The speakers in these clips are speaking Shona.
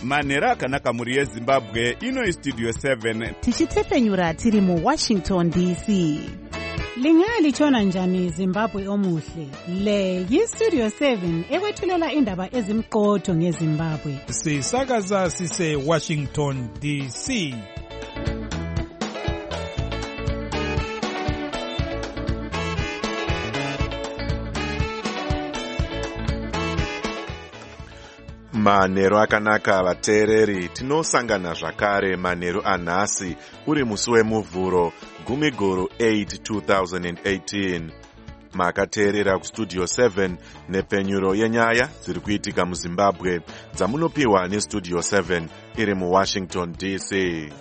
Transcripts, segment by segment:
Manhero akanaka muri yeZimbabwe, ino Studio 7. Tichitepfenyura tiri mu Washington DC. Lingalitshona njani Zimbabwe omuhle? Le yiStudio 7 ekwethulela indaba ezimqotho ngeZimbabwe. Sisakaza sise Washington DC. Manhero akanaka vateereri, tinosangana zvakare manhero anhasi uri musi wemuvhuro 8 2018. Makateerera kuStudio 7 nepfenyuro yenyaya dziri kuitika muZimbabwe dzamunopiwa neStudio 7 iri muWashington DC.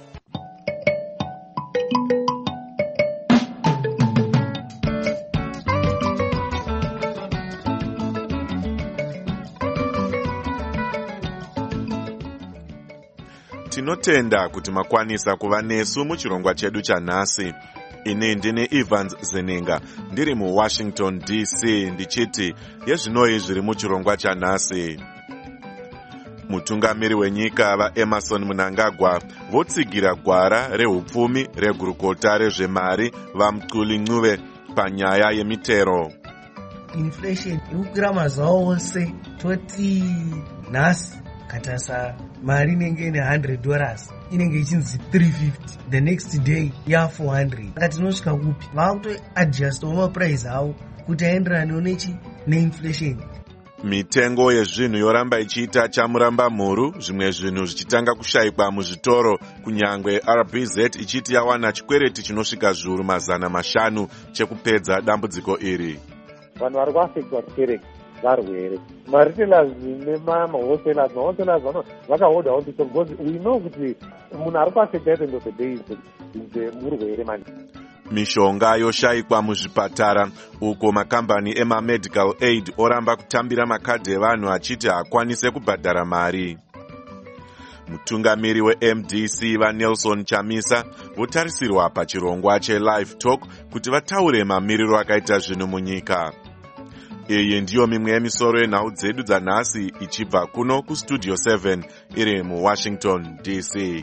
Tinotenda kuti makwanisa kuva nesu muchirongwa chedu chanhasi. Ini ndine Evans Zeninga ndiri muWashington DC ndichiti yezvinoi zviri muchirongwa chanhasi. Mutungamiri wenyika vaEmmerson Mnangagwa votsigira gwara rehupfumi regurukota rezvemari vaMxuli Ncube panyaya yemitero. Inflation ikukwira mazuva ose, toti nhasi katasa mari inenge ine $100 inenge ichinzi $350, the next day ya $400. Saka tinosvika kupi? Vakutoadjustawo mapuraizi avo kuti aenderane neinflation. Mitengo yezvinhu yoramba ichiita chamuramba mhuru, zvimwe zvinhu zvichitanga kushayikwa muzvitoro, kunyangwe RBZ ichiti yawana chikwereti chinosvika zviuru 500 chekupedza dambudziko iri. Vanhu vari kuafektwa chikwereti varwere. Maretailers nemahostelers vakahodha all this because we know kuti munhu ari kuafekta at the end of the day is murwere manje. Mishonga yoshayikwa muzvipatara, uko makambani emamedical aid oramba kutambira makadhi evanhu achiti hakwanise kubhadhara mari. Mutungamiri weMDC vaNelson Chamisa votarisirwa pachirongwa cheLive Talk kuti vataure mamiriro akaita zvinhu munyika. Iyi ndiyo mimwe yemisoro yenhau dzedu dzanhasi ichibva kuno kuStudio 7 iri muWashington DC.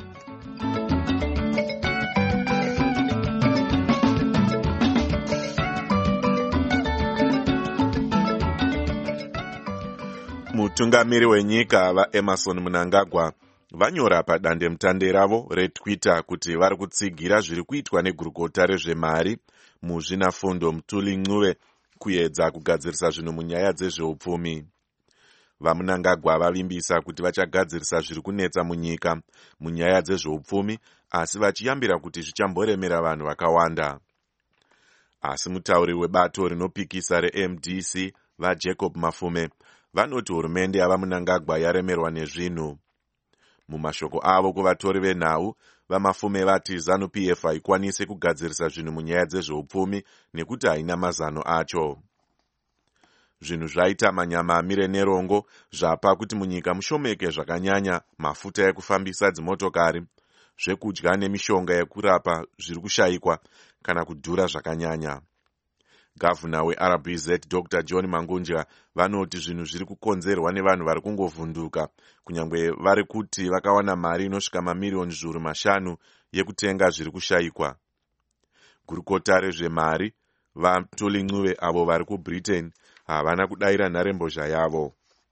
Mutungamiri wenyika vaEmmerson Mnangagwa vanyora padandemutande ravo reTwitter kuti vari kutsigira zviri kuitwa negurukota rezvemari muzvinafundo Mxuli Ncube kuedza kugadzirisa zvinhu munyaya dzezveupfumi. VaMnangagwa vavimbisa kuti vachagadzirisa zviri kunetsa munyika munyaya dzezveupfumi, asi vachiyambira kuti zvichamboremera vanhu vakawanda. Asi mutauri webato rinopikisa reMDC vaJacob Mafume vanoti hurumende yavaMnangagwa yaremerwa nezvinhu. Mumashoko avo kuvatori venhau, vaMafume vati ZANU-PF haikwanise kugadzirisa zvinhu munyaya dzezveupfumi nekuti haina mazano acho. Zvinhu zvaita manyama amire nerongo zvapa kuti munyika mushomeke zvakanyanya mafuta ekufambisa dzimotokari, zvekudya nemishonga yekurapa zviri kushayikwa kana kudhura zvakanyanya. Gavhuna weRBZ Dr. John Mangunja vanoti zvinhu zviri kukonzerwa nevanhu vari kungovhunduka, kunyangwe vari kuti vakawana mari inosvika mamiliyoni zviuru 5 yekutenga zviri kushayikwa. Gurukota rezvemari vaMxuli Ncube avo vari kuBritain havana kudayira nharembozha yavo.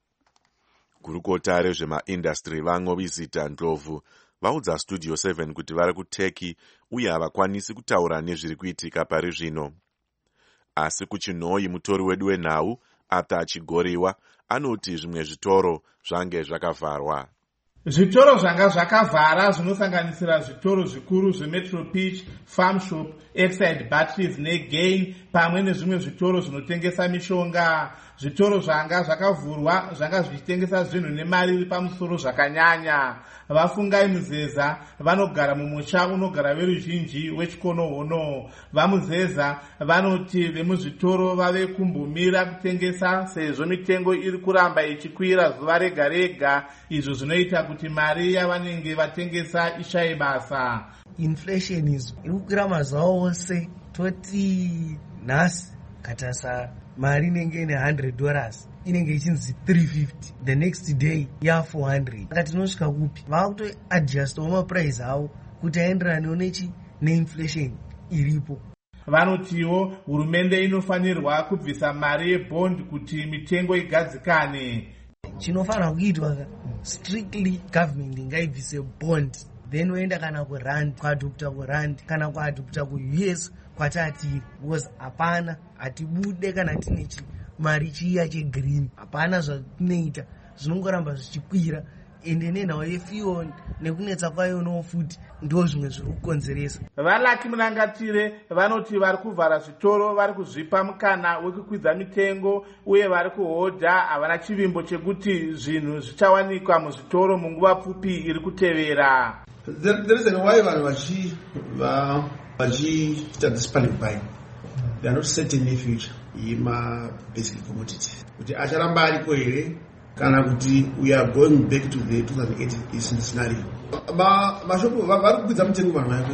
Gurukota rezvemaindastry vaNcobisita Ndlovu vaudza Studio 7 kuti vari kuTurkey uye havakwanisi kutaura nezviri kuitika pari zvino. Asi kuChinhoyi mutori wedu wenhau Arthur Chigoriwa anoti zvimwe zvitoro zvange zvakavharwa. Zvitoro zvanga zvakavhara zvinosanganisira zvitoro zvikuru zveMetro Pitch, Farm Shop, Exide Batteries neGain pamwe nezvimwe zvitoro zvinotengesa mishonga. Zvitoro zvanga zvakavhurwa zvanga zvichitengesa zvinhu nemari iri pamusoro zvakanyanya. Vafungai Muzeza vanogara mumusha unogara veruzhinji weChikonohono. VaMuzeza vanoti vemuzvitoro vave kumbomira kutengesa sezvo mitengo iri kuramba ichikwira zuva rega rega, izvo zvinoita kuti mari yavanenge vatengesa ishaye basa. Inflation iri kukwira mazuva ose, toti nhasi katasa mari inenge ine $100 inenge ichinzi $350, the next day ya$400. Saka tinosvika kupi? Vakutoadjustawo mapuraizi avo kuti aenderane neinflation iripo. Vanotiwo hurumende inofanirwa kubvisa mari yebond kuti mitengo igadzikane. Chinofanira kuitwa strictly government ngaibvise bond, then oenda kana kurand, kuadopta kurand kana kuadopta kuUS kwatiri, because hapana hatibude kana tine mari chiya chegreen, hapana zvatinoita, zvinongoramba zvichikwira, ende nenhau yefuel nekunetsa kwayo nofuti ndo zvimwe zviri kukonzeresa. Valaki Munangatire vanoti vari kuvhara zvitoro vari kuzvipa mukana wekukwidza mitengo uye vari kuhodha havana chivimbo chekuti zvinhu zvichawanikwa muzvitoro munguva pfupi iri kutevera. There is a why vachiita this panic buying. They are not certain in future ima basic commodities kuti acharamba ariko here kana kuti we are going back to the 2008 scenario. Mashopu vari kukwidza mutengo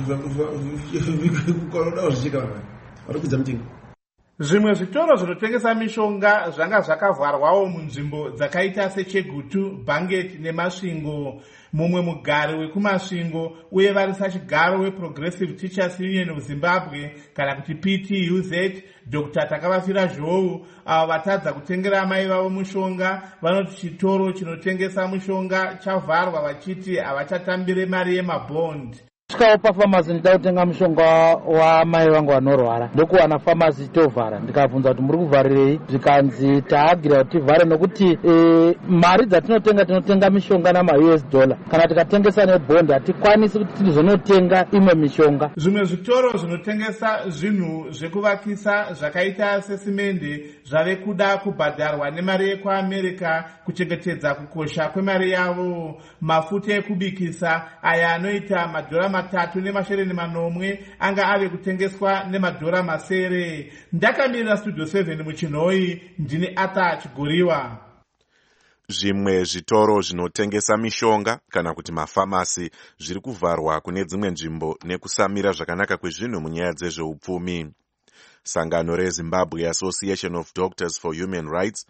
vanhu zvichika vanhu vari kukwidza mutengo. Zvimwe zvitoro zvinotengesa mishonga zvanga zvakavharwawo munzvimbo dzakaita seChegutu, Bangeti neMasvingo. Mumwe mugari wekuMasvingo uye vari sachigaro weProgressive Teachers Union of Zimbabwe kana kuti PTUZ, Dr. Takavafira Zhou, avo vatadza kutengera mai vavo mushonga, vanoti chitoro chinotengesa mushonga chavharwa vachiti havachatambire mari yemabond. Svikawo pafamasi ndida kutenga mushonga wamai vangu vanorwara, ndokuwana famasi tovhara. Ndikabvunza kuti muri kuvharirei, zvikanzi taagirira kuti tivhare nokuti mari dzatinotenga mishonga nama$US, kana tikatengesa nebhondi hatikwanisi kuti tizonotenga imwe mishonga. Zvimwe zvitoro zvinotengesa zvinhu zvekuvakisa zvakaita sesimende zvave kuda kubhadharwa nemari yekuAmerica kuchengetedza kukosha kwemari yavo. Mafuta ekubikisa aya anoita $3.9 anga ave kutengeswa $7. Ndakamirira Studio 7 muChinhoi, ndine Ata Chigoriwa. Zvimwe zvitoro zvinotengesa mishonga kana kuti mafamasi zviri kuvharwa kune dzimwe nzvimbo nekusamira zvakanaka kwezvinhu munyaya dzezveupfumi. Sangano reZimbabwe Association of Doctors for Human Rights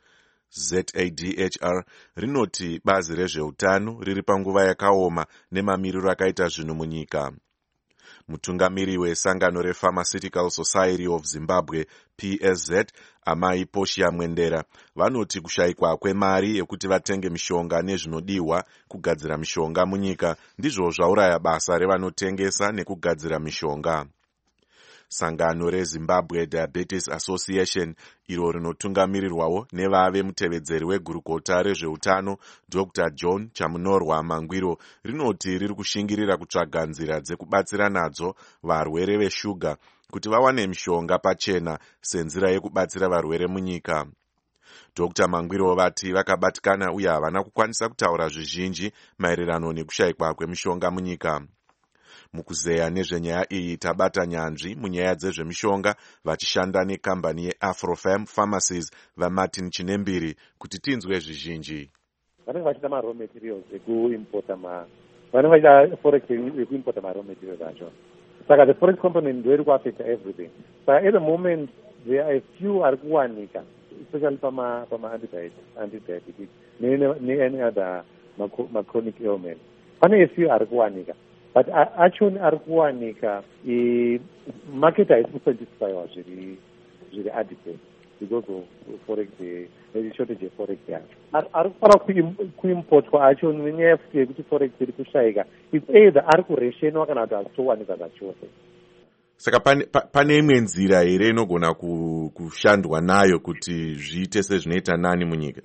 ZADHR rinoti bazi rezveutano riri panguva yakaoma nemamiriro akaita zvinhu munyika. Mutungamiri wesangano rePharmaceutical Society of Zimbabwe PSZ, Amai Portia Mwendera, vanoti kushayikwa kwemari yekuti vatenge mishonga nezvinodiwa kugadzira mishonga munyika ndizvo zvauraya basa revanotengesa nekugadzira mishonga. Sangano reZimbabwe Diabetes Association, iro rinotungamirirwawo nevave mutevedzeri wegurukota rezveutano Dr. John Chamunorwa Mangwiro, rinoti riri kushingirira kutsvaga nzira dzekubatsira nadzo varwere veshuga kuti vawane mishonga pachena senzira yekubatsira varwere munyika. Dr. Mangwiro vati vakabatikana uye havana kukwanisa kutaura zvizhinji maererano nekushayikwa kwemishonga munyika. Mukuzeya nezvenyaya iyi tabata nyanzvi munyaya dzezvemishonga vachishanda nekambani yeAfrofarm Pharmacies vaMartin Chinembiri kuti tinzwe zvizhinji. Vanenge vachida ma-raw materials ekuimporta vanenge vachida forex yekuimporta ma-raw materials acho. Saka the forex component ndio iri kuaffecta everything. Saka at the moment there are a few ari kuwanika, especially pama anti-diabetic ne-any other chronic ailment. Pane a few ari kuwanika. But actually ari kuwanika market haisi kusatisfywa zviri adequate because of forex, the shortage of forex yacho. Ari kufanira kuimportwa acho nenyaya yekuti forex iri kushayika. It's either ari kureshenwa kana kuti hazitowanika zvachose. Saka pane imwe nzira here inogona kushandwa nayo kuti zviite sezvinoita nani munyika?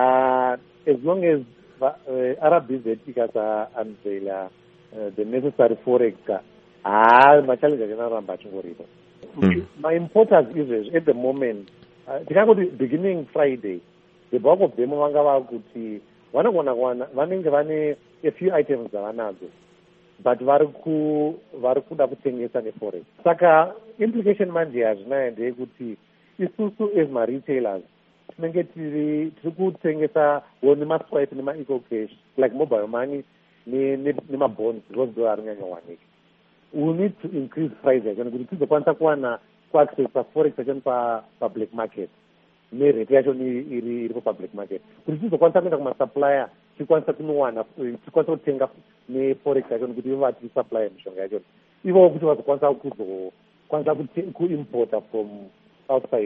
As long as RBZ ikasa-unveila the necessary forex, machallenges anoramba achingoripo. My-importers izvezvi at the moment, tikangoti beginning Friday, the bulk of them vanga vakuti vanenge vane a few items dzavanadzo, but vari kuda kutengesa neforex. Saka implication manje hazvinayo ndeyekuti isusu as ma-retailers tinenge tiri kutengesa nemaswipe nema-eco cash like mobile money nema-bonds because ndo ari kunyanyawanika. We need to increase prices and kuti tizokwanisa kuwana kuaccessa forex action public market nerate yacho iri public market kuti tizokwanisa kuenda kumasupplier tikwanisa kunowana tikwanisa kutenga neforex yacho kuti ivo vatisupplier mishonga yacho ivo kuti vazokwanisa kwanisa kuimporta from outside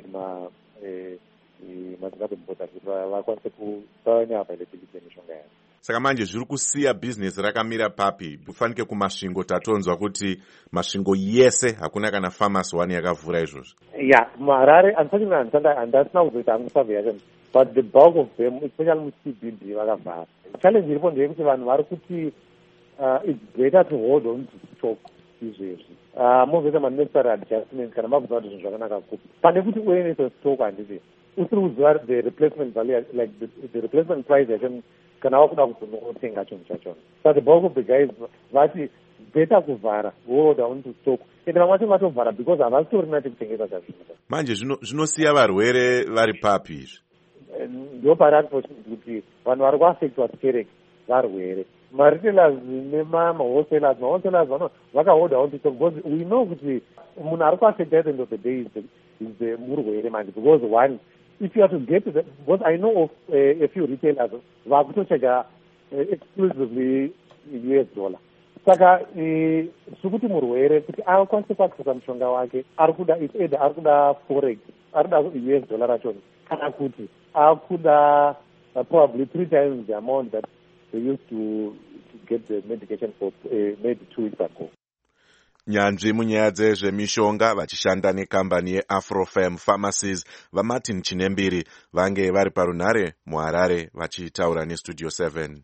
mazimbabwe importers kuti vakwanise kuva neavailability yemishonga yacho. Saka manje zviri kusiya business rakamira papi? Kufanike kumasvingo tatonzwa kuti masvingo yese hakuna kana pharmacy one yakavhura izvozvo. Yeah, Harare, unfortunately, handasina kuzoita hangu survey yacho, but the bulk of them, especially mu-CBD, vakavhara. Challenge iripo ndeyekuti vanhu vari kuti it's better to hold on to stock izvezvi. Mozoita ma-necessary adjustments kana mabvunza kuti zvinhu zvakanaka kupi. Pane kuti uye neso stock handiti. Usiri kuziva the replacement value, like the replacement price yacho kana wakuda kuzonotenga chinhu chachona. So the bulk of the guys vati better kuvhara, hold on to stock. Ende vamwe vacho vatovhara because havasitorina chekutengesa chazvino. Manje zvinosiya varwere vari papi izvi? Ndo pari unfortunately kuti vanhu vari kuaffectwa skereke varwere. Ma-retailers nema-wholesalers vakahold on to stock because we know kuti munhu ari kuaffecta at the end of the day is the murwere manje, because one, if you have to get to the, because I know of a few retailers vakutocheka exclusively US dollar. Saka sukuti murwere kuti akwanise kuaccessa mushonga wake arikuda either arikuda forex, arikuda US dollar racho, kana kuti akuda probably 3 times the amount that they used to get the medication for maybe 2 weeks ago. Nyanzvi munyaya dzezvemishonga vachishanda nekambani yeAfrofem Pharmacies vaMartin Chinembiri vange vari parunhare muHarare vachitaura neStudio 7.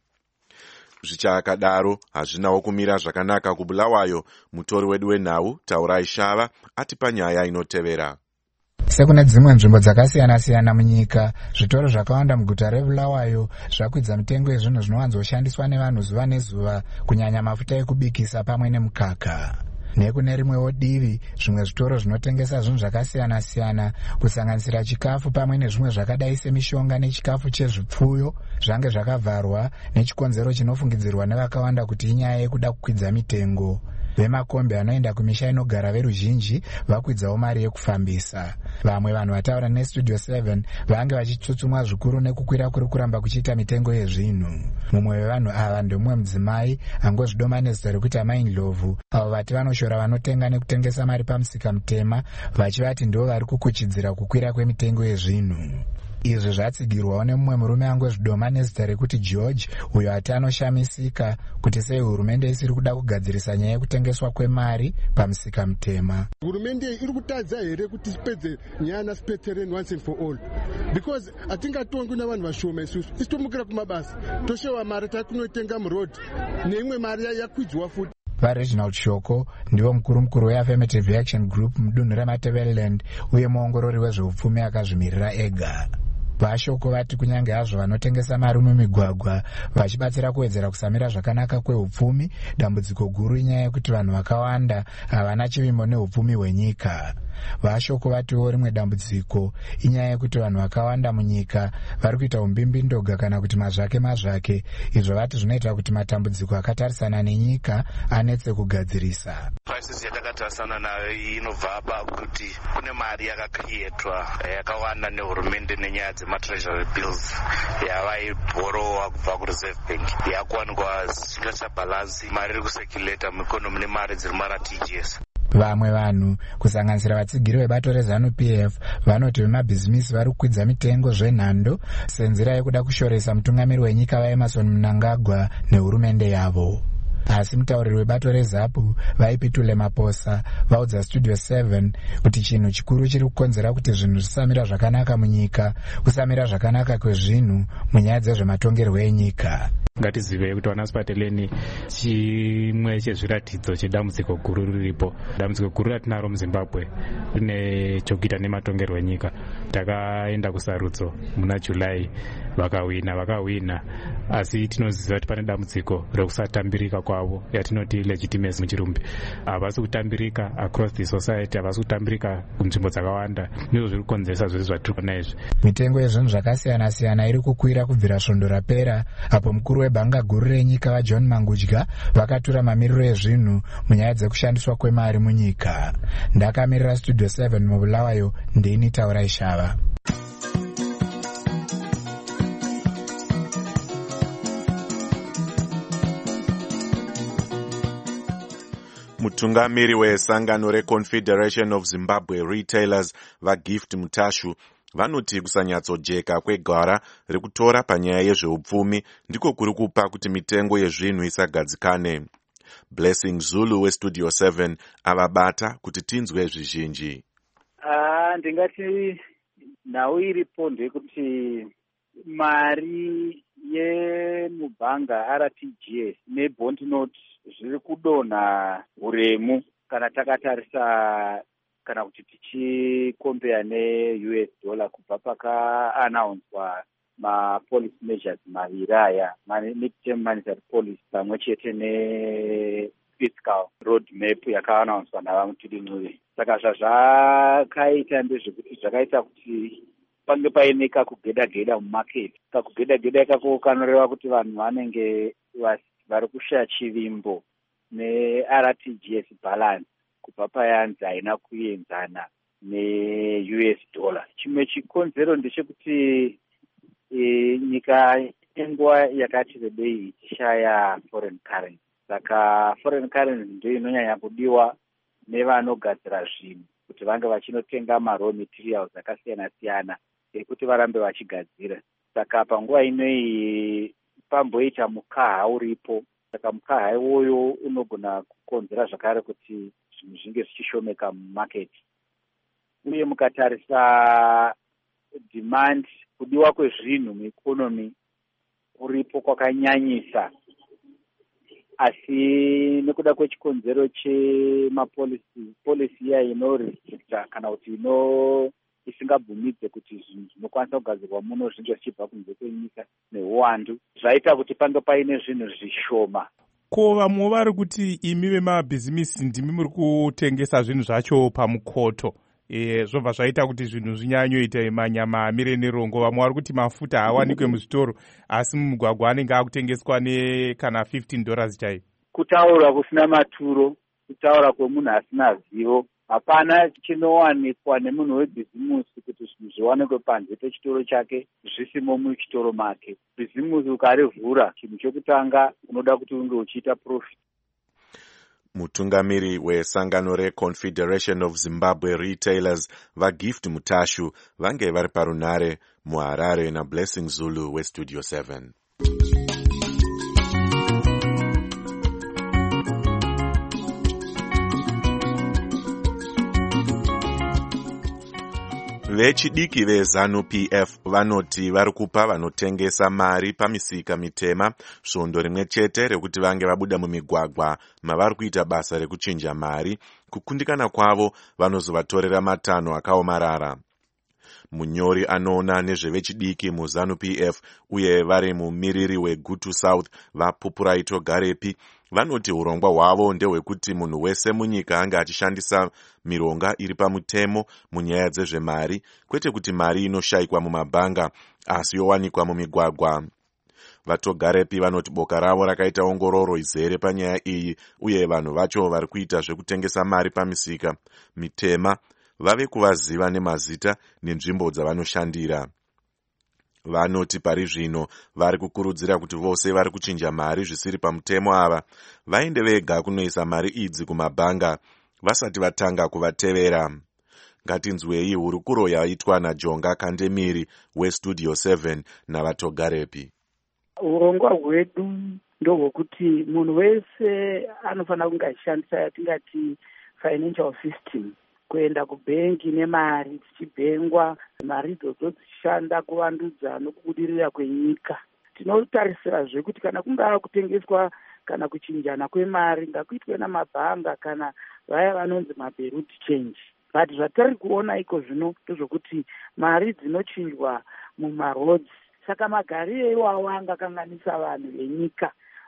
Zvichakadaro hazvinawo kumira zvakanaka kuBulawayo. Mutori wedu wenhau Taurai Shava atipa nyaya inotevera. Sekune dzimwe nzvimbo dzakasiyana-siyana munyika, zvitoro zvakawanda muguta reBulawayo zvakwidza mitengo yezvinhu zvinowanzoshandiswa nevanhu zuva nezuva, kunyanya mafuta ekubikisa pamwe nemukaka. Nekune rimwewo divi, zvimwe zvitoro zvinotengesa zvinhu zvakasiyana-siyana kusanganisira chikafu pamwe nezvimwe zvakadai semishonga nechikafu chezvipfuyo zvange zvakavharwa nechikonzero chinofungidzirwa nevakawanda kuti inyaya yekuda kukwidza mitengo. Vemakombi anoenda kumisha inogara veruzhinji vakwidzawo mari yekufambisa. Vamwe vanhu vataura neStudio 7 vange vachitsutsumwa zvikuru nekukwira kuri kuramba kuchiita mitengo yezvinhu. Mumwe wevanhu ava ndomumwe mudzimai angozvidoma nezita rekuti Amai Ndlovu, avo vati vanoshora vanotenga nekutengesa mari pamusika mutema, vachivati ndivo vari kukuchidzira kukwira kwemitengo yezvinhu. Izvi zvatsigirwawo nemumwe murume angozvidoma nezita rekuti George, uyo ati anoshamisika kuti sei hurumende isiri kuda kugadzirisa nyaya yekutengeswa kwemari pamusika mutema. Hurumende iri kutadza here kuti ipedze nyaya naSpetereni once and for all, because atingatongwi navanhu vashoma isusu, isitomukira kumabasa toshewa mari takunotenga murodhi neimwe mari yakwidzwa futi. VaReginald Shoko ndivo mukuru weAffirmative Action Group mudunhu reMatabeleland uye muongorori wezveupfumi akazvimirira ega. Vashoko vati kunyange hazvo vanotengesa mari mumigwagwa vachibatsira kuwedzera kusamira zvakanaka kweupfumi, dambudziko guru inyaya yekuti vanhu vakawanda havana chivimbo neupfumi hwenyika. Vashoko vatiwo rimwe dambudziko inyaya yekuti vanhu vakawanda munyika vari kuita umbimbindoga kana kuti mazvake, izvo vati zvinoita kuti matambudziko akatarisana nenyika anetse kugadzirisa. Crisis yatakatarisana nayo inobva pakuti kune mari yakakrietwa yakawanda nehurumende nenyaya dzema-treasury bills yavaibhorowa kubva kureserve bank yakuwanikwa zvisingachabhalansi mari iri kusekuleta muikonomi nemari dziri mara-TGS. Vamwe vanhu kusanganisira vatsigiri vebato reZANU-PF vanoti vemabhizimisi vari kukwidza mitengo zvenhando senzira yekuda kushoresa mutungamiri wenyika vaEmmerson Mnangagwa nehurumende yavo. Asi mutauriri webato reZAPU vaipitule Maposa vaudza Studio 7 kuti chinhu chikuru chiri kukonzera kuti zvinhu zvisamira zvakanaka munyika kusamira zvakanaka kwezvinhu munyaya dzezvematongerwo enyika. Ngatizive kuti vanaSpetereni chimwe chezviratidzo chedambudziko guru riripo. Dambudziko guru ratinaro muZimbabwe rine chokuita nematongerwo enyika. Takaenda kusarudzo muna July vakawina, asi tinoziva kuti pane dambudziko rekusatambirika kwavo yatinoti legitimacy muchirumbi. Havasi kutambirika across the society, havasi kutambirika kunzvimbo dzakawanda. Ndizvo zviri kukonzeresa zvese zvatiri kuona izvi. Mitengo yezvinhu zvakasiyana siyana iri kukwira kubvira svondo rapera, apo mukuru webhanga guru renyika vaJohn Mangudya vakatura mamiriro ezvinhu munyaya dzekushandiswa kwemari munyika. Ndakamirira Studio 7 muBulawayo, ndini Taurai Shava. Mutungamiri wesangano reConfederation of Zimbabwe Retailers vaGift Mutashu vanoti kusanyatsojeka kwegwara rekutora panyaya yezveupfumi ndiko kuri kupa kuti mitengo yezvinhu isagadzikane. Blessing Zulu weStudio 7 avabata kuti tinzwe zvizhinji. Ndingati nhau iripo ndekuti mari yemubhanga RTGS nebond note zviri kudonha uremu kana takatarisa kana kuti tichikombeya neUS dollar kubva pakaanaunswa mapolicy measures maviri aya, mid-term monetary policy pamwe chete nefiscal road map yakaanaunswa navamutudin'uve. Saka zvazvakaita ndezvekuti zvakaita kuti pange paine kakugeda-geda mumaketi. Kakugeda-geda ikako kanoreva kuti vanhu vanenge vari kushaya chivimbo neRTGS balance kubva payanzi haina kuenzana neUS dollar. Chimwe chikonzero ndechekuti nyika yenguva yakati rebei ichishaya foreign currency. Saka foreign currency ndio inonyanya kudiwa nevanogadzira zvinhu kuti vange vachinotenga raw materials akasiyana-siyana ekuti varambe vachigadzira. Saka panguva inoyi pamboita mukaha uripo. Saka mukaha iwoyo unogona kukonzera zvakare kuti zvinhu zvinge zvichishomeka mumaketi. Uye mukatarisa demand, kudiwa kwezvinhu muikonomi uripo kwakanyanyisa, asi nekuda kwechikonzero chemapolicy iya inorestricta kana kuti isingabvumidze kuti zvinhu zvinokwanisa kugadzirwa muno zvinge zvichibva kunze kwenyika neuwandu, zvaita kuti pange paine zvinhu zvishoma. Ko vamwe vari kuti imi vemabhizimisi ndimi muri kutengesa zvinhu zvacho pamukoto, zvobva zvaita kuti zvinhu zvinyanyoita manyama amire nerongo. Vamwe vari kuti mafuta haawanikwe muzvitoro asi mumugwagwa anenge akutengeswa nekana $15 chaipo. Kutaura kusina maturo, kutaura kwemunhu asina zivo. Hapana chinowanikwa nemunhu webhizimusi kuti zvinhu zviwanikwe panze pechitoro chake zvisimo muchitoro make. Bhizimusi ukarivhura, chinhu chokutanga unoda kuti unge uchiita profit. Mutungamiri wesangano reConfederation of Zimbabwe Retailers vaGift Mutashu vange vari parunare muHarare naBlessing Zulu weStudio 7. Vechidiki veZANU-PF vanoti vari kupa vanotengesa mari pamisika mitema svondo rimwe chete rekuti vange vabuda mumigwagwa mavari kuita basa rekuchinja mari. Kukundikana kwavo vanozovatorera matanho akaomarara. Munyori anoona nezvevechidiki muZANU-PF uye vari mumiriri weGutu South vaPupuraito Garepi vanoti urongwa hwavo ndehwekuti munhu wese munyika ange achishandisa mironga iri pamutemo munyaya dzezvemari, kwete kuti mari inoshayikwa mumabhanga asi yowanikwa mumigwagwa. VatoGarepi vanoti boka ravo rakaita ongororo izere panyaya iyi uye vanhu vacho vari kuita zvekutengesa mari pamisika mitema vave kuvaziva nemazita nenzvimbo dzavanoshandira. Vanoti pari zvino vari kukurudzira kuti vose vari kuchinja mari zvisiri pamutemo ava vaende vega kunoisa mari idzi kumabhanga vasati vatanga kuvatevera. Ngatinzwei hurukuro yaitwa naJonga Kandemiri weStudio 7 navaToGarepi. Urongwa hwedu ndohwekuti munhu wese anofanira kunge achishandisa yatingati financial system, kuenda kubhengi nemari dzichibhengwa, mari idzodzo dzichishanda kuvandudza nokubudirira kwenyika. Tinotarisira zvekuti kana kungava kutengeswa kana kuchinjana kwemari ngakuitwe namabhanga kana vaya vanonzi maberut change. But zvatari kuona iko zvino ndozvokuti mari dzinochinjwa mumaroads. Saka magariro iwawo angakanganisa vanhu venyika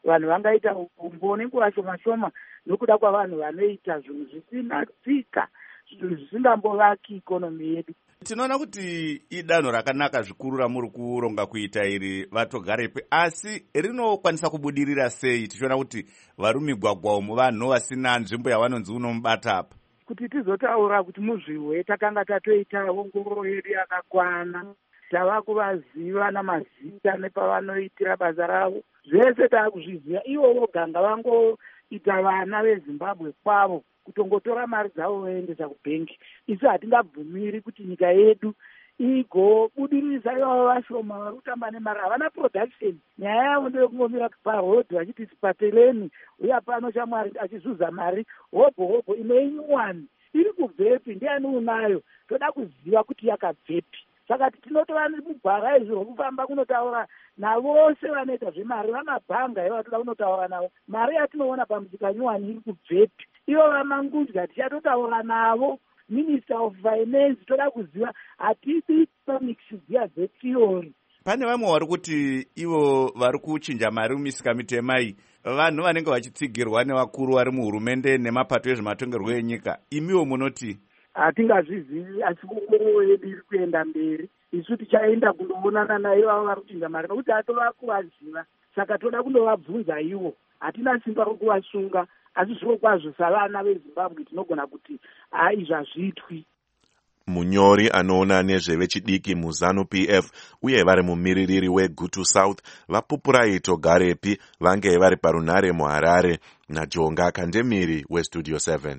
vanhu vangaita umbo nenguva shoma shoma nokuda kwavanhu vanoita zvinhu zvisina tsika, zvinhu zvisingambovaki ikonomi yedu. Tinoona kuti idanho rakanaka zvikuru ramuri kuronga kuita iri vatogarepi, asi rinokwanisa kubudirira sei tichiona kuti vari migwagwa umo vanhu vasina nzvimbo yavanonzi unomubata apa? Kuti tizotaura kuti muzviwe takanga tatoita ongororo yedu yakakwana, tava kuvaziva namazita nepavanoitira basa ravo, zvese taakuzviziva. Ivo voga ngavangoita vana veZimbabwe kwavo kutongotora mari dzavo voendesa kubhengi. Isu hatingabvumiri kuti nyika yedu igobudirisa ivavo vashoma vari kutamba nemari, havana production. Nyaya yavo ndeyekungomira parodhi vachiti sipateleni uya pano shamwari achizuza mari hobho inoinyuwani iri kubvepi, ndiani unayo, toda kuziva kuti yakabvepi. Saka tinotova nemugwara izvi rokufamba kunotaura navose vanoita zvemari, vamabhanga ivo toda kunotaura navo. Mari yatinoona pamusika nyuwani iri kubvepi, ivo vamangudya tichatotaura navo. Minister of Finance toda kuziva, hatidi economics dziya dzetheory. Pane vamwe vari kuti ivo vari kuchinja mari mumisika mitema iyi vanhu vanenge vachitsigirwa nevakuru vari muhurumende nemapato ezvematongerwo enyika. Imiwo munoti? Hatingazvizivi, asi ongororo yedu iri kuenda mberi. Isu tichaenda kundoonana naivo vari kuchinja mari nokuti hatova kuvaziva, saka toda kundovabvunza ivo. Hatina simba rokuvasunga, asi zviro kwazvo savana veZimbabwe tinogona kuti izvi hazviitwi. Munyori anoona nezvevechidiki muZANU-PF uye vari mumiririri weGutu South Vapupurai Togarepi vange vari parunhare muHarare naJonga Kandemiri weStudio 7.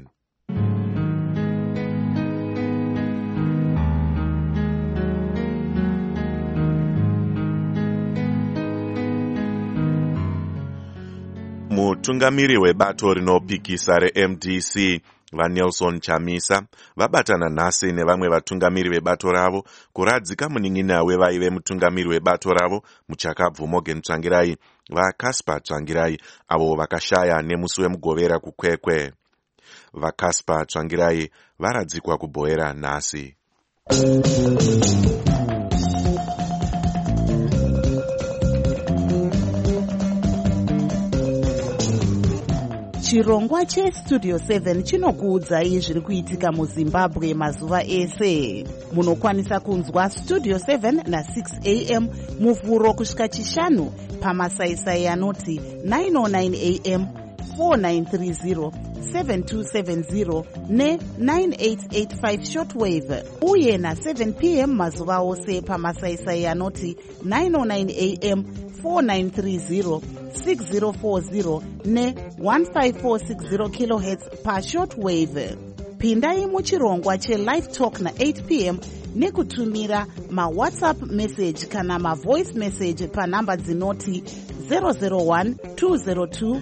Mutungamiri webato rinopikisa reMDC vaNelson Chamisa vabatana nhasi nevamwe vatungamiri vebato ravo kuradzika munin'ina wevaive mutungamiri webato ravo muchakabvu Morgan Tsvangirai vaCaspar Tsvangirai avo vakashaya nemusi wemugovera kukwekwe. vaCaspar Tsvangirai varadzikwa kubhoera nhasi. Chirongwa cheStudio 7 chinokuudzai zviri kuitika muZimbabwe mazuva ese. Munokwanisa kunzwa Studio 7 na6 am muvhuro kusvika chishanu pamasaisai anoti 909 am, 4930, 7270 ne9885 shortwave uye na7 pm mazuva ose pamasaisai anoti 909 am, 4930, 6040 ne1546 kHz pashortwave. Pindai muchirongwa chelive talk na8 pm nekutumira mawhatsapp message kana mavoice message panhamba dzinoti 001 202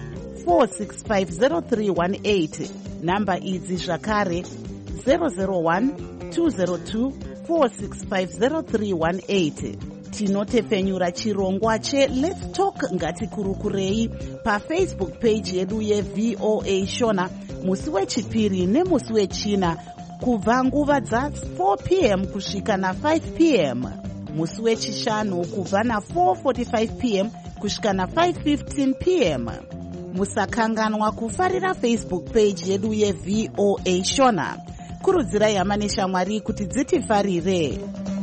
4650318. Namba idzi zvakare 001 202 4650318. Tinotepfenyura chirongwa cheLet's Talk ngatikurukurei paFacebook page yedu yeVOA Shona musi wechipiri nemusi wechina kubva nguva dza4 pm kusvika na5 pm, musi wechishanu kubva na4:45 pm kusvika na5:15 pm. Musakanganwa kufarira Facebook page yedu yeVOA Shona. Kurudzirai hama neshamwari kuti dzitifarire.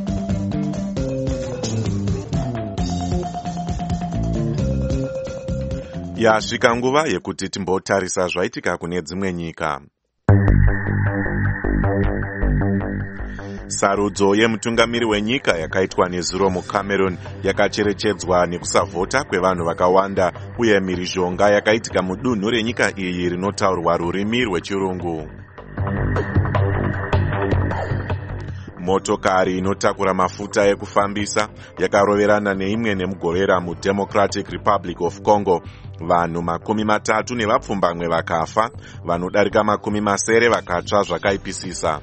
Yasvika nguva yekuti timbotarisa zvaitika kune dzimwe nyika. Sarudzo yemutungamiri wenyika yakaitwa nezuro muCameroon yakacherechedzwa nekusavhota kwevanhu vakawanda uye mhirizhonga yakaitika mudunhu renyika iyi rinotaurwa rurimi rwechirungu. Motokari inotakura mafuta ekufambisa yakaroverana neimwe nemugovera muDemocratic Republic of Congo. Vanhu 30 nevapfumbamwe vakafa, vanodarika 70 vakatsva zvakaipisisa.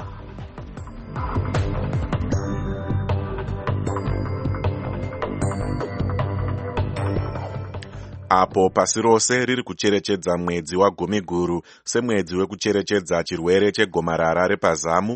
Apo pasi rose riri kucherechedza mwedzi waGumiguru semwedzi wekucherechedza chirwere chegomarara repazamu,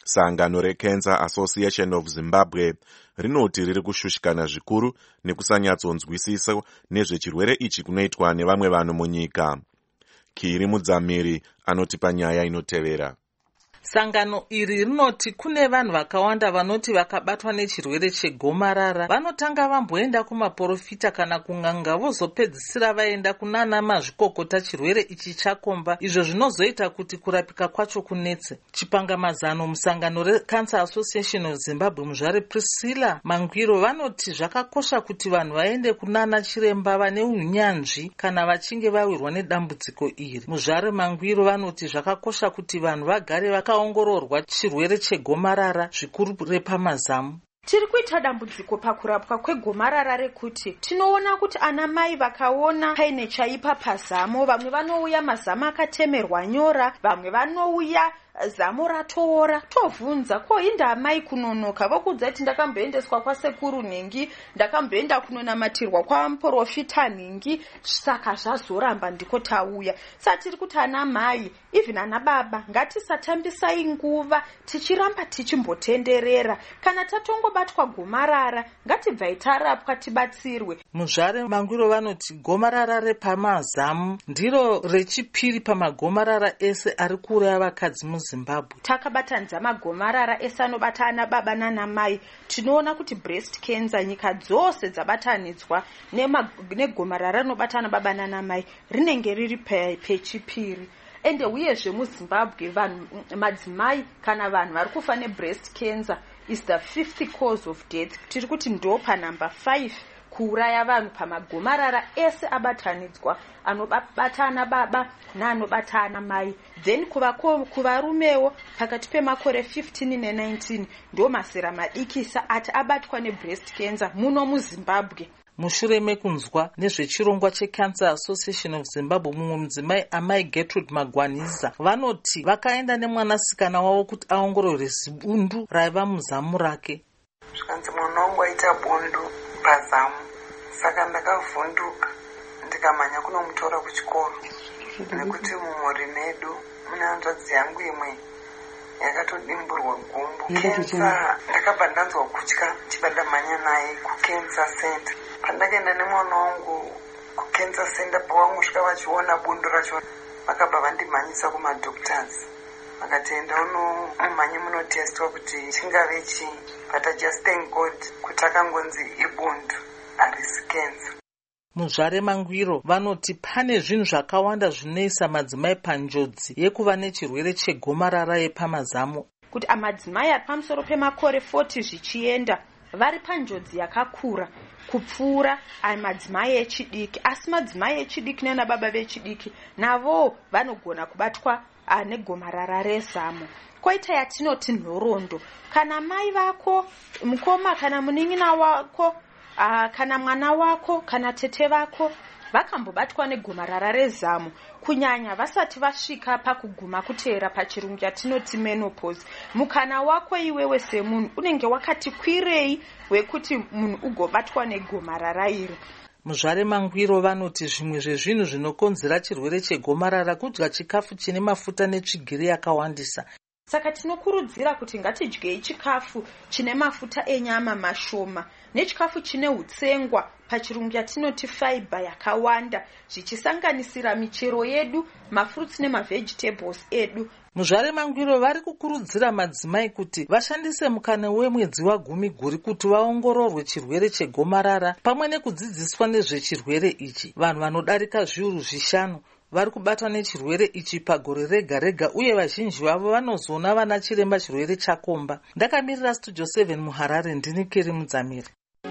Sangano reCancer Association of Zimbabwe rinoti riri kushushikana zvikuru nekusanyatsonzwisisa nezvechirwere ichi kunoitwa nevamwe vanhu munyika. Kiri Mudzamiri anotipa nyaya inotevera. Sangano iri rinoti kune vanhu vakawanda vanoti vakabatwa nechirwere chegomarara vanotanga vamboenda kumaprofita kana kun'anga vozopedzisira vaenda kunana mazvikokota chirwere ichi chakomba, izvo zvinozoita kuti kurapika kwacho kunetse. Chipangamazano musangano reCancer Association of Zimbabwe muzvare Priscilla Mangwiro vanoti zvakakosha kuti vanhu vaende kunana chiremba vane unyanzvi kana vachinge vawirwa nedambudziko iri. Muzvare Mangwiro vanoti zvakakosha kuti vanhu vagare vakaongororwa chirwere chegomarara zvikuru repamazamu. Tiri kuita dambudziko pakurapwa kwegomarara rekuti tinoona kuti ana mai vakaona paine chaipa pazamo, vamwe vanouya mazamu akatemerwa nyora, vamwe vanouya zamo ratoora, tovhunza ko inda amai kunonoka, vokudza kuti ndakamboendeswa kwasekuru nhingi, ndakamboenda kunonamatirwa kwamuprofita nhingi, saka zvazoramba ndiko tauya. Saka tiri kuti ana mai, even ana baba, ngatisatambisai nguva tichiramba tichimbotenderera. Kana tatongobatwa gomarara ngatibvai tarapwa tibatsirwe. Muzvare Mangwiro vanoti gomarara repamazamu ndiro rechipiri pamagomarara ese ari kuuraya vakadzi muZimbabwe. Takabatanidza magomarara ese anobata ana baba nana mai, tinoona kuti breast cancer nyika dzose dzabatanidzwa negomarara rinobata ana baba nana mai rinenge riri pechipiri. Ende uyezve muZimbabwe madzimai kana vanhu vari kufa nebreast cancer is the 5th cause of death. Tiri kuti ndo panumber 5 kuuraya vanhu pamagomarara ese abatanidzwa anobata ana baba neanobata ana mai. Then kuvarumewo pakati pemakore 15 ne19 ndo mazera madikisa ati abatwa nebreast cancer muno muZimbabwe. Mushure mekunzwa nezvechirongwa cheCancer Association of Zimbabwe, mumwe mudzimai amai Gertrude Magwaniza vanoti vakaenda nemwanasikana wavo kuti aongororwe zibundu raiva muzamu rake. Zvikanzi mwana wangu aita bundu pazamu, saka ndakavhunduka ndikamhanya kunomutora kuchikoro nekuti mumhuri medu mune hanzvadzi yangu imwe yakatodimburwa gumbo kensa. Ndakabva ndanzwa kutya ndichibva ndamhanya naye kuCancer Center. Pandakaenda nemwana wangu kuCancer Center, pavangosvika vachiona bundu racho vakabva vandimhanyisa kumadoctors, vakatienda unomhanye munotestwa kuti chingave chii, but I just thank God kuti akangonzi ibundu harisi cancer. Muzvare Mangwiro vanoti pane zvinhu zvakawanda zvinoisa madzimai panjodzi yekuva nechirwere chegomarara yepamazamu, kuti amadzimai ari pamusoro pemakore 40 zvichienda vari panjodzi yakakura kupfuura madzimai echidiki. Asi madzimai echidiki nana baba vechidiki navo vanogona kubatwa negomarara rezamu. Koita yatinoti nhorondo, kana mai vako, mukoma kana munin'ina wako, kana mwana wako kana tete vako vakambobatwa negomarara rezamu, kunyanya vasati vasvika pakuguma kuteera pachirungu yatinoti menopause, mukana wako iwewe semunhu unenge wakati kwirei wekuti munhu ugobatwa negomarara iri. Muzvare Mangwiro vanoti zvimwe zvezvinhu zvinokonzera chirwere chegomarara kudya chikafu chine mafuta netsvigiri yakawandisa. Saka tinokurudzira kuti ngatidyei chikafu chine mafuta enyama mashoma nechikafu chine utsengwa, pachirungu yatinoti fiber yakawanda, zvichisanganisira michero yedu, mafruits nemavegetables edu. Muzvare Mangwiro vari kukurudzira madzimai kuti vashandise mukana wemwedzi wa10 guri kuti vaongororwe chirwere chegomarara pamwe nekudzidziswa nezvechirwere ichi. Vanhu vanodarika zviuru 5 vari kubatwa nechirwere ichi pagore rega rega, uye vazhinji vavo vanozoona vana chiremba chirwere chakomba. Ndakamirira Studio 7 muHarare, ndini Kiri Mudzamiri.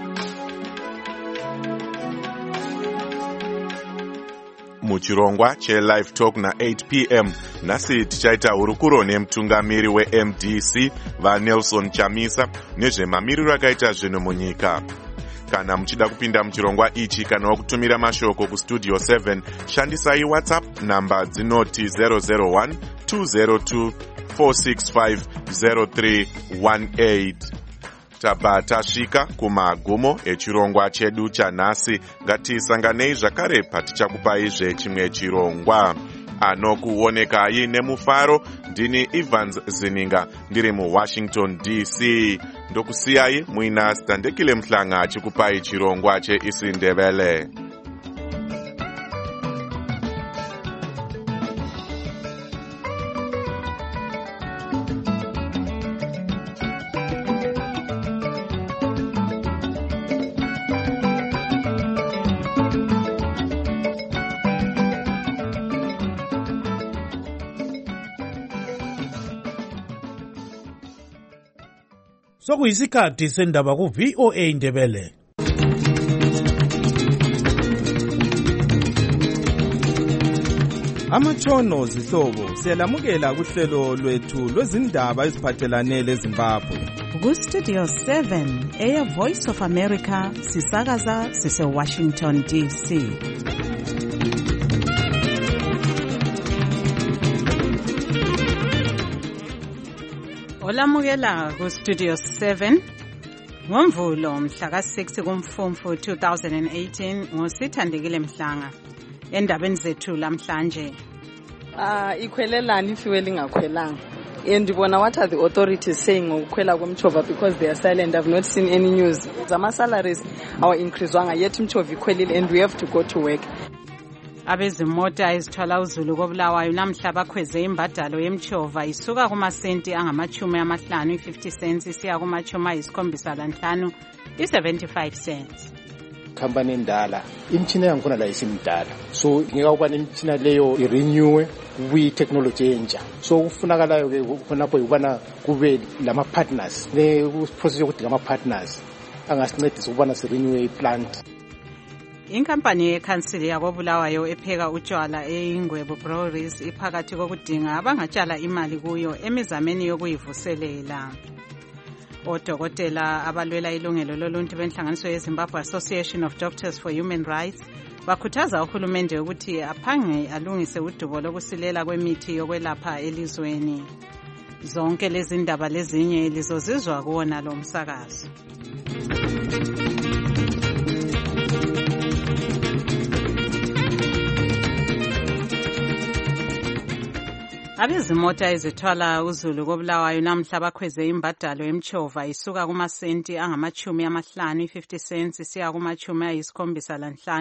Muchirongwa cheLive Talk na8 p.m. nhasi tichaita hurukuro nemutungamiri weMDC vaNelson Chamisa nezvemamiriro akaita zvinhu munyika. Kana muchida kupinda muchirongwa ichi kana wakutumira mashoko kustudio 7, shandisai WhatsApp namba dzinoti 001 202 465 0318. Tabva tasvika kumagumo echirongwa chedu chanhasi. Ngatisanganei zvakare patichakupaizve chimwe chirongwa. anokuonekai nemufaro. Ndini Evans Zininga ndiri muWashington DC. Ndokusiyai muina Standekile Mhlanga achikupai chirongwa cheIsiNdebele. Sokuyisikhathi sendaba ku VOA Ndebele. Amatshono zihlobo siyalamukela kuhlelo lwethu lwezindaba eziphathelane leZimbabwe. Ku Studio 7 Air Voice of America sisakaza sise Washington DC. Olamukela ku Studio 7 ngoMvulo mhla ka6 kuMfumfu 2018 ngosithandekile Mhlanga. Endabeni zethu lamhlanje ikhwelelani ifiwe lingakhwelanga. Ndibona what are the authorities saying ngokukhwela kwemchova because they are silent. I've not seen any news. Zama salaries our increase wanga yet imchova ikhwelile and we have to go to work. Abezimota ezithwala uZulu koBulawayo namhla bakhweze imbadalo yemchova isuka kumasenti angamachumi amahlanu 50 cents isiya kumachumi ayisikhombisa 75 cents. Company endala imchina yangikhona la isimdala so ngeke ukubana imchina leyo irenewe kwi technology entsha so kufunakalayo ke khonapho ukubana kube lama partners le process yokudinga ama partners angasincedisa ukubana sirenewe iplant. Inkampani yeKhansili yakoBulawayo epheka utshwala eIngwebo Breweries iphakathi kokudinga abangatshala imali kuyo emizameni yokuyivuselela. Odokotela abalwela ilungelo loluntu benhlanganiso yeZimbabwe Association of Doctors for Human Rights bakhuthaza uhulumende ukuthi aphange alungise udubo lokusilela kwemithi yokwelapha elizweni. Zonke lezi ndaba lezinye lizozizwa kuona lo msakazo. Abezimota ezithwala uZulu koBulawayo namhla bakhweze imbadalo yemchova isuka kumasenti angamachumi amahlanu 50 cents isiya kumachumi ayisikhombisa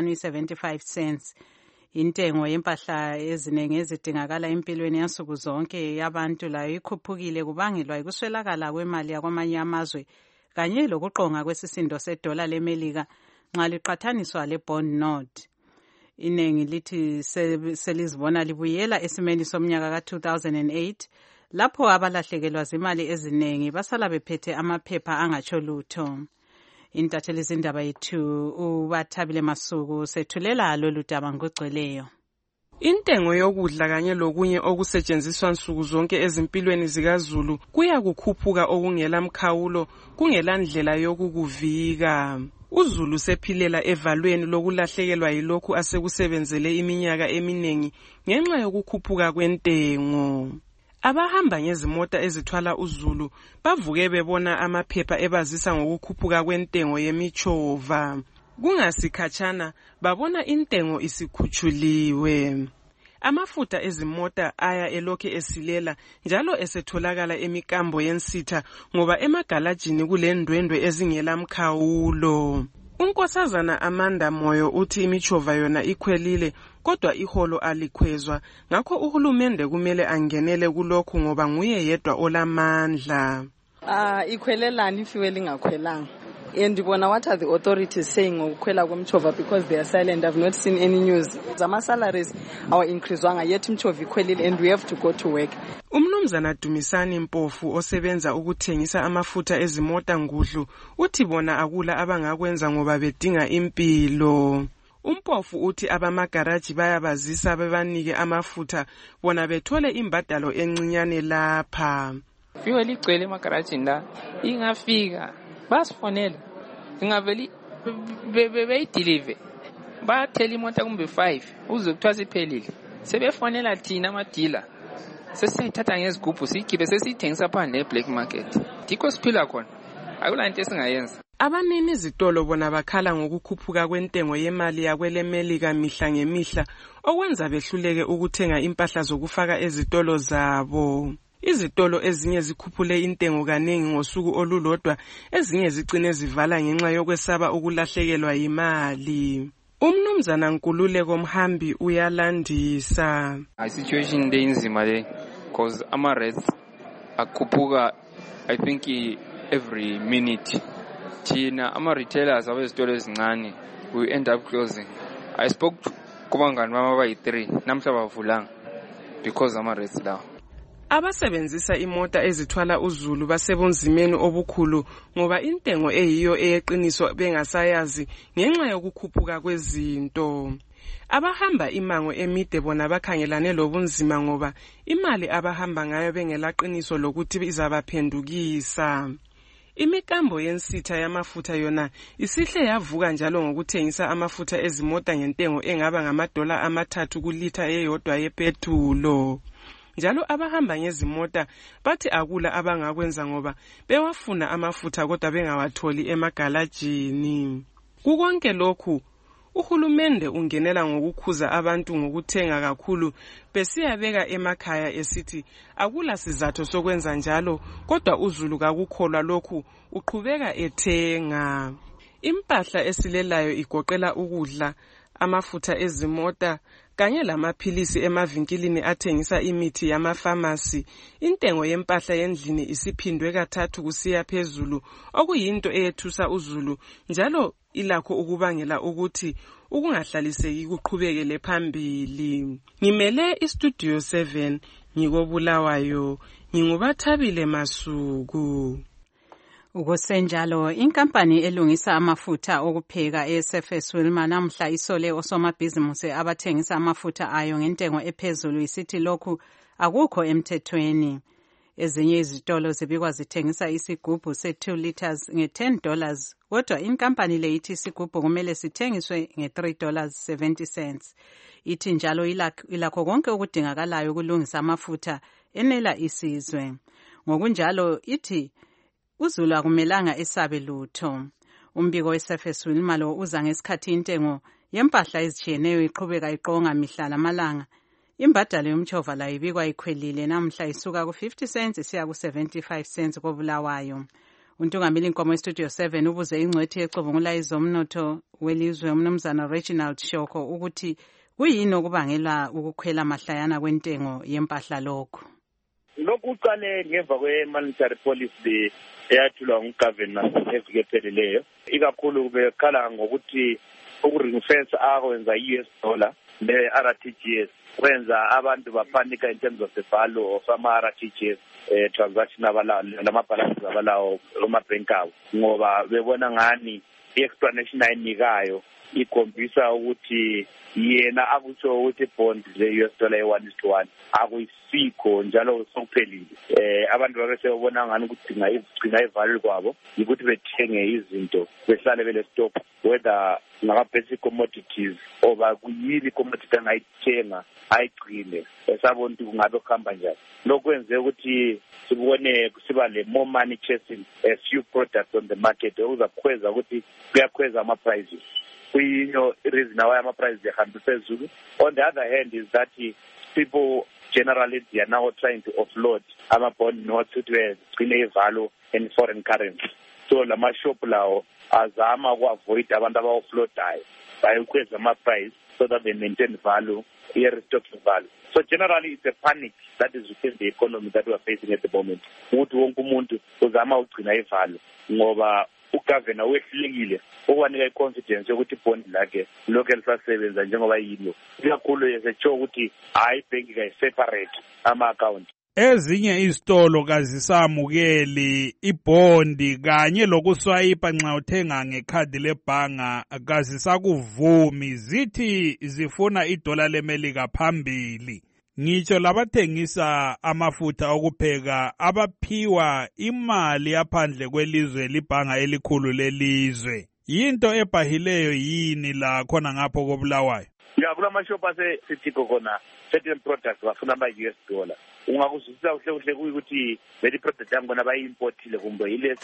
75 cents. Intengo yempahla ezinenge ezidingakala empilweni yansuku zonke yabantu layo ikhuphukile kubangelwa ikuswelakala kwemali yakwamanye amazwe kanye lokuqonga kwesisindo sedola leMelika nxa liqhathaniswa lebond note. Inengi lithi selizibona libuyela esimeni somnyaka ka2008 lapho abalahlekelwa zimali ezinengi basala bephethe amaphepha angatsho lutho. Intatheli zindaba yethu uBathabile Masuku sethulela lolu daba ngogcweleyo. Intengo yokudla kanye lokunye okusetshenziswa nsuku zonke ezimpilweni zikaZulu kuya kukhuphuka okungela mkhawulo kungela ndlela yokukuvika. uZulu sephilela evalweni lokulahlekelwa yilokhu asekusebenzele iminyaka eminengi ngenxa yokukhuphuka kwentengo. Abahamba ngezimota ezithwala uZulu bavuke bebona amaphepha ebazisa ngokukhuphuka kwentengo yemichova. Kungasikhatshana babona intengo isikhuthuliwe. Amafutha ezimota aya elokhe esilela njalo esetholakala emikambo yensitha ngoba emagalajini kulendwendwe ezingela mkhawulo. Unkosazana Amanda Moyo uthi imichova yona ikhwelile kodwa iholo alikhwezwa ngakho uhulumende kumele angenele kulokhu ngoba nguye yedwa olamandla. Ikhwelelani ifiwe lingakhwelanga. Ndibona what are the authorities saying ngokukhwela kwemchova because they are silent. I've not seen any news. Zama salaries our increase wanga yet imchova ikhwelile and we have to go to work. Umnumzana Dumisani Mpofu osebenza ukuthengisa amafutha ezimota ngudlu uthi bona akula abangakwenza ngoba bedinga impilo. Umpofu uthi abamagaraji bayabazisa bebanike amafutha bona bethole imbadalo encinyane lapha. Fiwe ligcwele emagarajini la ingafika basifonela ingaveli beyideliver bathela imoto kumbe 5 uze kuthiwa siphelile sebefonela thina amadila sesiyithatha ngezigubhu siyikhiphe sesiyithengisa phandle eblack market dikho siphila khona akulanto esingayenza. Abanini izitolo bona bakhala ngokukhuphuka kwentengo yemali yakwelemelika mihla ngemihla okwenza behluleke ukuthenga impahla zokufaka ezitolo zabo. Izitolo ezinye zikhuphule intengo kaningi ngosuku olulodwa, ezinye zicine zivala ngenxa yokwesaba ukulahlekelwa imali. Umnumzana Nkululeko Mhambi uyalandisa. Situation le inzima le because ama-rates akhuphuka I think every minute. Thina ama-retailers abezitolo ezincane we end up closing. I spoke kubangani bami abayi-3 namhla bavulanga because ama-rates lawo. Abasebenzisa imota ezithwala uzulu basebunzimeni obukhulu ngoba intengo eyiyo eyeqiniso bengasayazi ngenxa yokukhuphuka kwezinto. Abahamba imango emide bona bakhangelane lobunzima ngoba imali abahamba ngayo bengelaqiniso lokuthi izabaphendukisa. Imikambo yensitha yamafutha yona isihle yavuka njalo ngokuthengisa amafutha ezimota ngentengo engaba $3 kulitha eyodwa yepetrolo. Njalo abahamba ngezimota bathi akula abangakwenza ngoba bewafuna amafutha kodwa bengawatholi emagalajini. Kukonke lokhu uhulumende ungenela ngokukhuza abantu ngokuthenga kakhulu besiyabeka emakhaya esithi akula sizathu sokwenza njalo kodwa uzulu kakukholwa lokhu uqhubeka ethenga. Impahla esilelayo igoqela ukudla, amafutha ezimota kanye lamaphilisi emavinkilini athengisa imithi yamafamasi. Intengo yempahla yendlini isiphindwe kathathu kusiya phezulu okuyinto eyethusa uzulu njalo ilakho ukubangela ukuthi ukungahlaliseki kuqhubekele phambili. Ngimele iStudio 7 ngikobulawayo, ngingubathabile Masuku. Ukusenjalo, inkampani elungisa amafutha okupheka eSurface Wilma namhla isole osomabhizimusi abathengisa amafutha ayo ngentengo ephezulu isithi lokhu akukho emthethweni. Ezinye izitolo zibikwa zithengisa isigubhu se2 liters nge$10, kodwa inkampani le ithi isigubhu kumele sithengiswe nge$3.70. Ithi njalo ilakho konke okudingakalayo ukulungisa amafutha enela isizwe. Ngokunjalo ithi uzulu akumelanga esabe lutho. Umbiko weSurface Wilma lo uza ngesikhathi intengo yempahla ezitshiyeneyo iqhubeka iqonga mihla lamalanga. Imbadalo yomtshova layo ibikwa ikhwelile namhla isuka ku50 cents isiya ku75 cents kobulawayo. Untungameli inkomo weStudio 7 ubuze ingcwethi ecubungula izomnotho welizwe umnumzana Reginald Shoko ukuthi kuyini okubangela ukukhwela mahlayana kwentengo yempahla lokho. Lokhu uqale ngemva kwe-monetary policy eyathulwa ngugovernor eviki epheleleyo, ikakhulu bekhala ngokuthi uku-ring-fence akwenza i-US dollar ne-RTGS kwenza abantu bapanika in terms of the value of ama-RTGS transaction lamabhalansi abalawo oma-bank abo, ngoba bebona ngani i-explanation ayinikayo ikhombisa ukuthi yena akutsho ukuthi bond le-US dollar ye-1:1 akuyisikho njalo sokuphelile. Abantu babesebona ngani ukugcina ivalue kwabo yikuthi bethenge izinto behlale bele stock, whether ngama-basic commodities oba kuyini commodity angayithenga ayigcine esabona ukuthi kungabe kuhamba njani. Lokhu kwenze ukuthi sibone siba le more money chasing a few products on the market okuzakhweza ukuthi kuyakhweza ama-prices. Kuyinyo reason why ama-prices yahambe phezulu. On the other hand is that people generally they are now trying to offload ama-bond notes ukuthi begcine ivalue in foreign currency. So lama-shop lawo azama ku-avoid abantu aba-offloadayo bayokhweza ama-price so that they maintain value, restocking value. So generally it's a panic that is within the economy that we are facing at the moment. Ukuthi wonke umuntu uzama ukugcina ivalue ngoba ugovernor wehlulekile ukwanika i-confidence yokuthi ibhondi lakhe lokhu elisasebenza njengoba yilo. Ikakhulu esetsho ukuthi hayi ibhenki kayi-separate ama-account. Ezinye izitolo kazisamukeli ibhondi kanye lokuswayipa nxa uthenga ngekhadi lebhanga kazisakuvumi, zithi zifuna idola lemelika phambili. Ngitsho labathengisa amafutha okupheka abaphiwa imali yaphandle kwelizwe libhanga elikhulu lelizwe. Yinto ebhahileyo yini la khona ngapho kobulawayo? Ya kulamashop asesithiko khona certain products bafuna ama-US dollar. Ungakuzwisisa kuhle kuhle kuyikuthi leli product yangu bona bayi-importile kumbe ile serious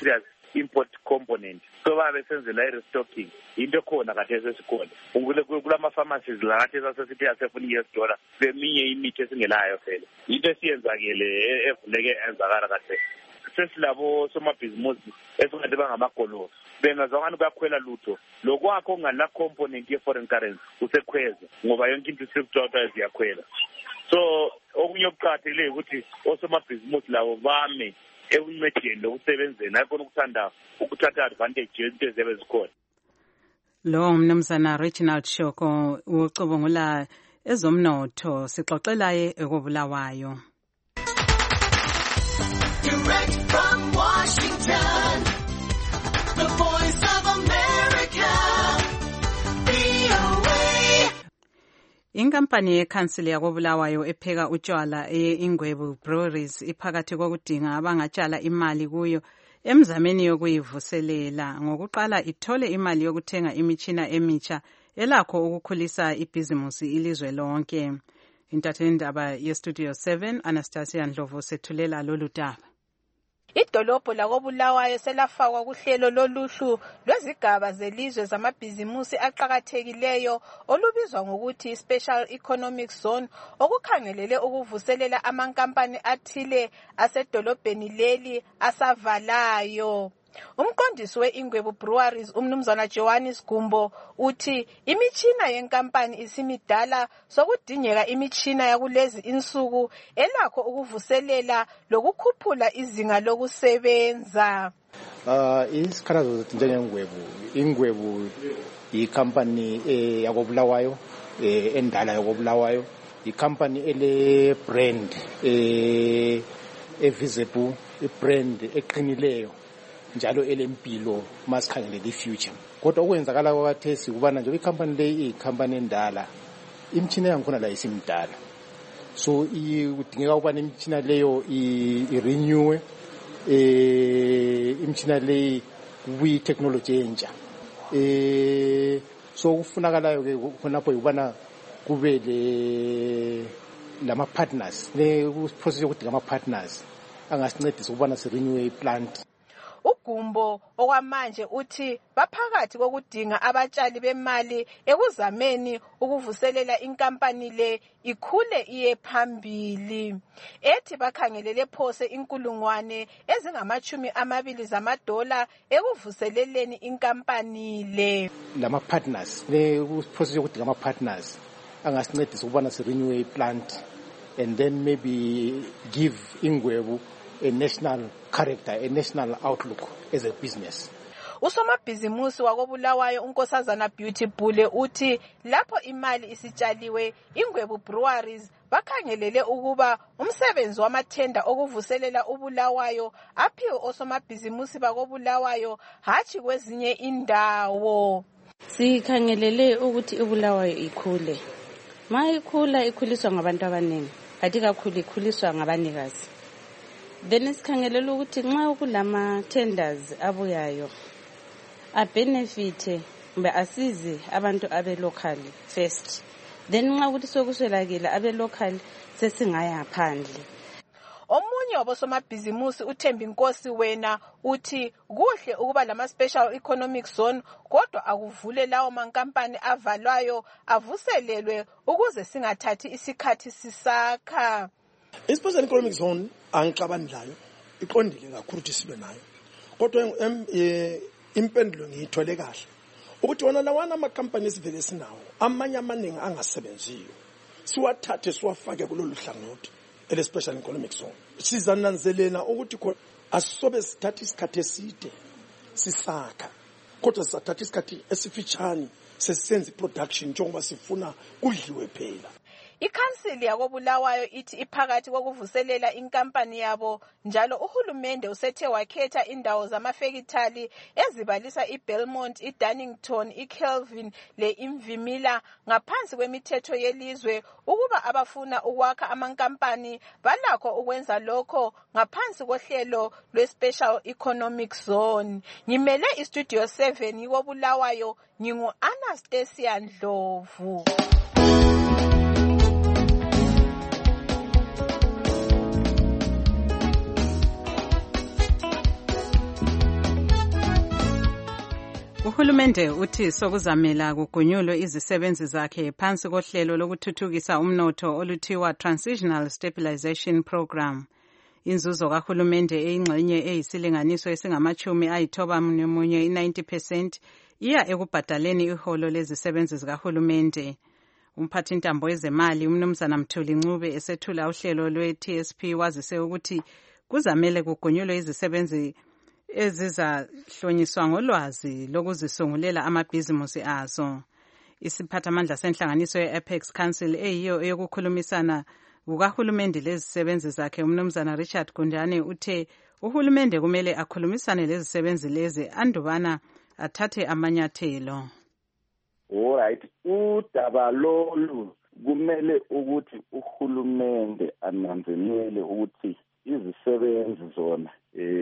import component so babe senzela i-restocking into khona kade sesikhona kulama-pharmacies la kade sasesithi asefuna i-US$, beminye imithi esingelayo phela into esiyenzakele evuleke enzakala kade sesilabo somabhizimusi esingathi bangamagolofu bengazwangani kuyakhwela lutho lokwakho ongala component ye-foreign currency usekhweza ngoba yonke into isirikuthiwa ziyakhwela so okunye okuqakathekileyo ukuthi osomabhizimusi labo bame ekuncedeni lokusebenzeni ayikona ukuthanda ukuthatha advantage yezinto eziyabe zikhona. Lo mnumzana Reginald Shoko ucubungula ezomnotho sixoxelaye ekobulawayo. Direct from Washington, the Voice of America, VOA. Inkampani yekhansili yakobulawayo epheka utshwala eye-Ingwebu Breweries iphakathi kokudinga abangatshala imali kuyo emzameni yokuyivuselela ngokuqala ithole imali yokuthenga imitshina emitsha elakho ukukhulisa ibhizimusi ilizwe lonke. Intatheli-ndaba yeStudio 7 Anastasia Ndlovu sethulela lolu daba. Idolobho lakobulawayo selafakwa kuhlelo loluhlu lwezigaba zelizwe zamabhizimusi aqhakathekileyo olubizwa ngokuthi Special Economic Zone okukhangelele ukuvuselela amankampani athile asedolobheni leli asavalayo. Umqondisi we-Ingwebu Breweries umnumzana Johannes Gumbo uthi imitshina yenkampani isimidala sokudingeka imitshina yakulezi insuku elakho ukuvuselela lokukhuphula izinga lokusebenza. Isikhalazo zethu njengengwebu, Ingwebu yikampani yakobulawayo endala yakobulawayo, ikampani ele brand visible, ibrand eqinileyo njalo elempilo masikhangele the future. Kodwa okwenzakala kwakathesi kubana nje ikhampani le iyikhampani endala, imtshina yankhona la isimdala, so kudingeka ukubana imtshina leyo irenewe, imtshina leyi kubuye technology entsha, so kufunakalayo ke khonapho ukubana kube lama partners, le process yokudinga ama partners angasincedisa ukubana sirenewe iplant. Ugumbo okwamanje uthi baphakathi kokudinga abatshali bemali ekuzameni ukuvuselela inkampani le ikhule iye phambili. Ethi bakhangelele phose inkulungwane ezingama-20 zamadola ekuvuseleleni inkampani le. Lama partners, le process yokudinga ama partners angasincedisa ukubana sirenewe iplant and then maybe give Ingwebu a national character, a national outlook as a business. Usomabhizimusi wakobulawayo unkosazana Beauty Bule uthi lapho imali isitshaliwe Ingwebu Breweries bakhangelele ukuba umsebenzi wamathenda okuvuselela ubulawayo aphiwe osomabhizimusi bakobulawayo hatshi kwezinye indawo. Sikhangelele ukuthi ubulawayo ikhule. Ma ikhula ikhuliswa ngabantu abaningi, kanti kakhulu ikhuliswa ngabanikazi. Then sikhangelela ukuthi nxa kulama tenders abuyayo abenefite mbe asize abantu abe local first, then nxa ukuthi sokuswelakile abe local sesingaya phandle. Omunye wabosomabhizimusi uThembi Nkosi wena uthi kuhle ukuba lama special economic zone kodwa akuvule lawo mankampani avalwayo avuselelwe ukuze singathathi isikhathi sisakha. I-special economic zone angixabani layo iqondile kakhulu ukuthi sibe nayo, kodwa impendulo ngiyithole kahle ukuthi wona lawana amakampani esivele sinawo amanye amaningi angasebenziyo siwathathe siwafake kulolu hlangothi ele-special economic zone. Sizananzelela ukuthi asisobe sithatha isikhathi eside sisakha, kodwa sisathatha isikhathi esifitshane sesisenza i-production njengoba sifuna kudliwe phela. Ikhansili yakobulawayo ithi iphakathi kokuvuselela inkampani yabo njalo uhulumende usethe wakhetha indawo zamafekithali ezibalisa iBelmont, iDunnington, iKelvin le-Imvimila ngaphansi kwemithetho yelizwe ukuba abafuna ukwakha amankampani balakho ukwenza lokho ngaphansi kohlelo lwe-Special Economic Zone. Ngimele iStudio 7 yikobulawayo ngingu-Anastasia Ndlovu. Uhulumende uthi sokuzamela kugunyulwe izisebenzi zakhe phansi kohlelo lokuthuthukisa umnotho oluthiwa Transitional Stabilization Program. Inzuzo kahulumende eyingxenye eyisilinganiso esingama-91 i-90% iya ekubhadaleni iholo lezisebenzi zikahulumende. Umphathintambo wezemali umnumzana Mthuli Ncube esethula uhlelo lwe-TSP wazise ukuthi kuzamele kugunyulwe izisebenzi ezizahlonyiswa ngolwazi lokuzisungulela amabhizimusi azo. Isiphathamandla senhlanganiso ye-Apex Council eyiyo eyokukhulumisana kukahulumende lezisebenzi zakhe umnumzana Richard Gundane uthe uhulumende kumele akhulumisane lezisebenzi lezi andubana athathe amanyathelo. Alright, udaba lolu kumele ukuthi uhulumende ananzelele ukuthi izisebenzi zona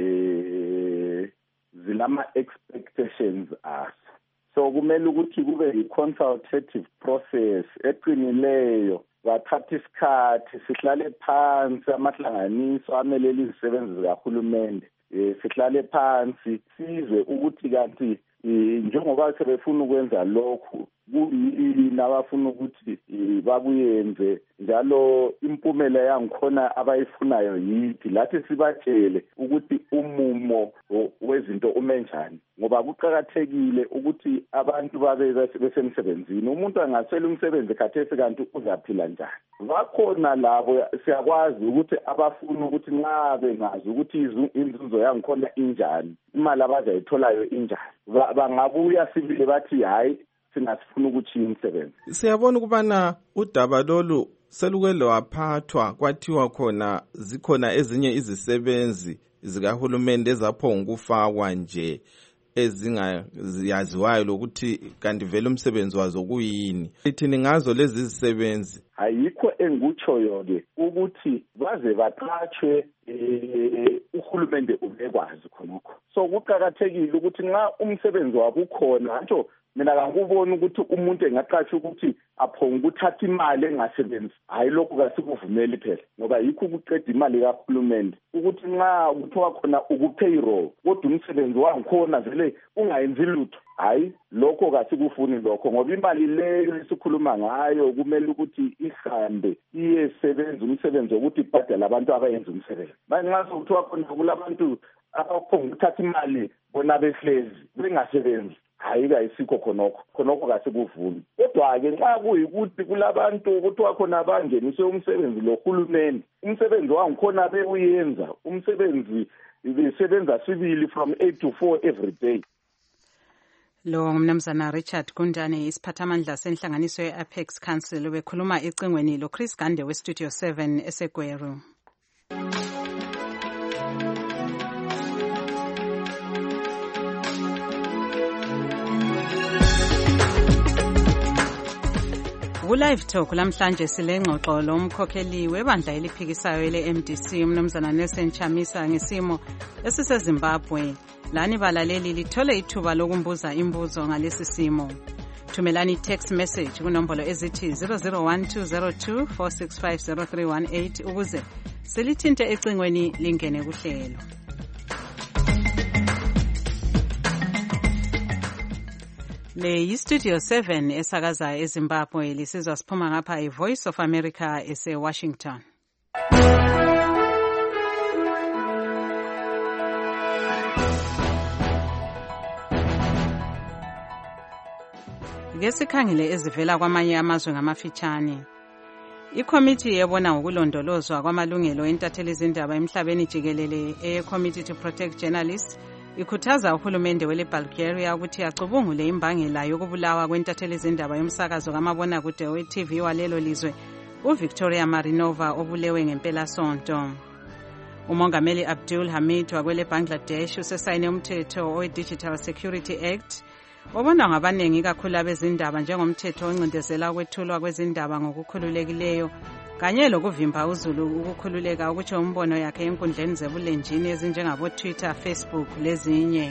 zinama expectations aso. So kumele ukuthi kube i-consultative process eqinileyo, bathatha isikhathi sihlale phansi amahlanganiso amelele izisebenzi zikahulumende, sihlale phansi sizwe ukuthi kanti njengoba sebefuna ukwenza lokhu kuyini abafuna ukuthi bakuyenze, njalo impumela yangikhona abayifunayo yithi, lathi sibatshele ukuthi umumo wezinto umenjani, ngoba kuqakathekile ukuthi abantu babe besemsebenzini. Umuntu angaswela umsebenzi khathesi kanti uzaphila njani. Bakhona labo siyakwazi ukuthi abafuna ukuthi nxa bengazi ukuthi inzuzo yangikhona injani, imali abazayitholayo injani, bangabuya sibile bathi hayi singasifuna ukuthi umsebenzi. Siyabona ukubana udaba lolu seluke lwaphathwa kwathiwa khona zikhona ezinye izisebenzi zikahulumende ezaphonga ukufakwa nje ezingaziwayo lokuthi kanti vele umsebenzi wazo kuyini. Ithini ngazo lezi zisebenzi? Ayikho engikutshoyo-ke ukuthi baze baqatshwe uhulumende ubekwazi khonokho. So kuqakathekile ukuthi nxa umsebenzi wabo ukhona, ntsho mina akubona ukuthi umuntu engaqasha ukuthi aphonga ukuthatha imali engasebenzi. Hayi, lokho kasikuvumeli phela, ngoba yikho ukuqeda imali kahulumende ukuthi nxa kuthiwa khona ukupayroll kodwa umsebenzi wangikhona vele ungayenzi lutho. Hayi, lokho kasikufuni lokho, ngoba imali leyo esikhuluma ngayo kumele ukuthi ihambe iyesebenza umsebenzi wokuthi ibhadale abantu abayenza umsebenzi. Manje nxa kuthiwa khona kulabantu abaphonga ukuthatha imali bona behlezi bengasebenzi, hayi kayisikho khonokho kasikuvuni. Kodwa-ke nxa kuyikuthi kulabantu kuthiwa khona bangeniswe umsebenzi lo hulumende, umsebenzi wangikhona bewuyenza, umsebenzi besebenza sibili from 8 to 4 every day. Lo ngumnumzana Richard Gundane, isiphathamandla senhlanganiso ye-Apex Council, bekhuluma ecingweni lo Chris Gande weStudio 7 eseGweru. Ku-Live Talk lamhlanje silengxoxo lomkhokheli webandla eliphikisayo le-MDC umnumzana Nelson Chamisa ngesimo esiseZimbabwe. Lani balaleli lithole ithuba lokumbuza imbuzo ngalesi simo. Thumelani text message kunombolo ezithi 001202465038 ukuze silithinte ecingweni lingene kuhlelo. Le yiStudio 7 esakaza eZimbabwe, lisizwa siphuma ngapha iVoice of America eseWashington. Ngesikhangile ezivela kwamanye amazwe ngamafitshane. Ikomiti yebona ngokulondolozwa kwamalungelo entatheli izindaba emhlabeni jikelele eCommittee to Protect Journalists ikhuthaza uhulumende weleBulgaria ukuthi acubungule imbangela yokubulawa kwentatheli izindaba yomsakazo kamabonakude we-TV walelo lizwe uVictoria Marinova obulewe ngempela sonto. Umongameli Abdul Hamid wakwele Bangladesh usesayine umthetho we-Digital Security Act obona ngabanengi kakhulu abezindaba njengomthetho oncindezela ukwethulwa kwezindaba ngokukhululekileyo kanye lokuvimba uzulu ukukhululeka ukutsho umbono yakhe enkundleni zebulenjini ezinjengabo Twitter, Facebook lezinye.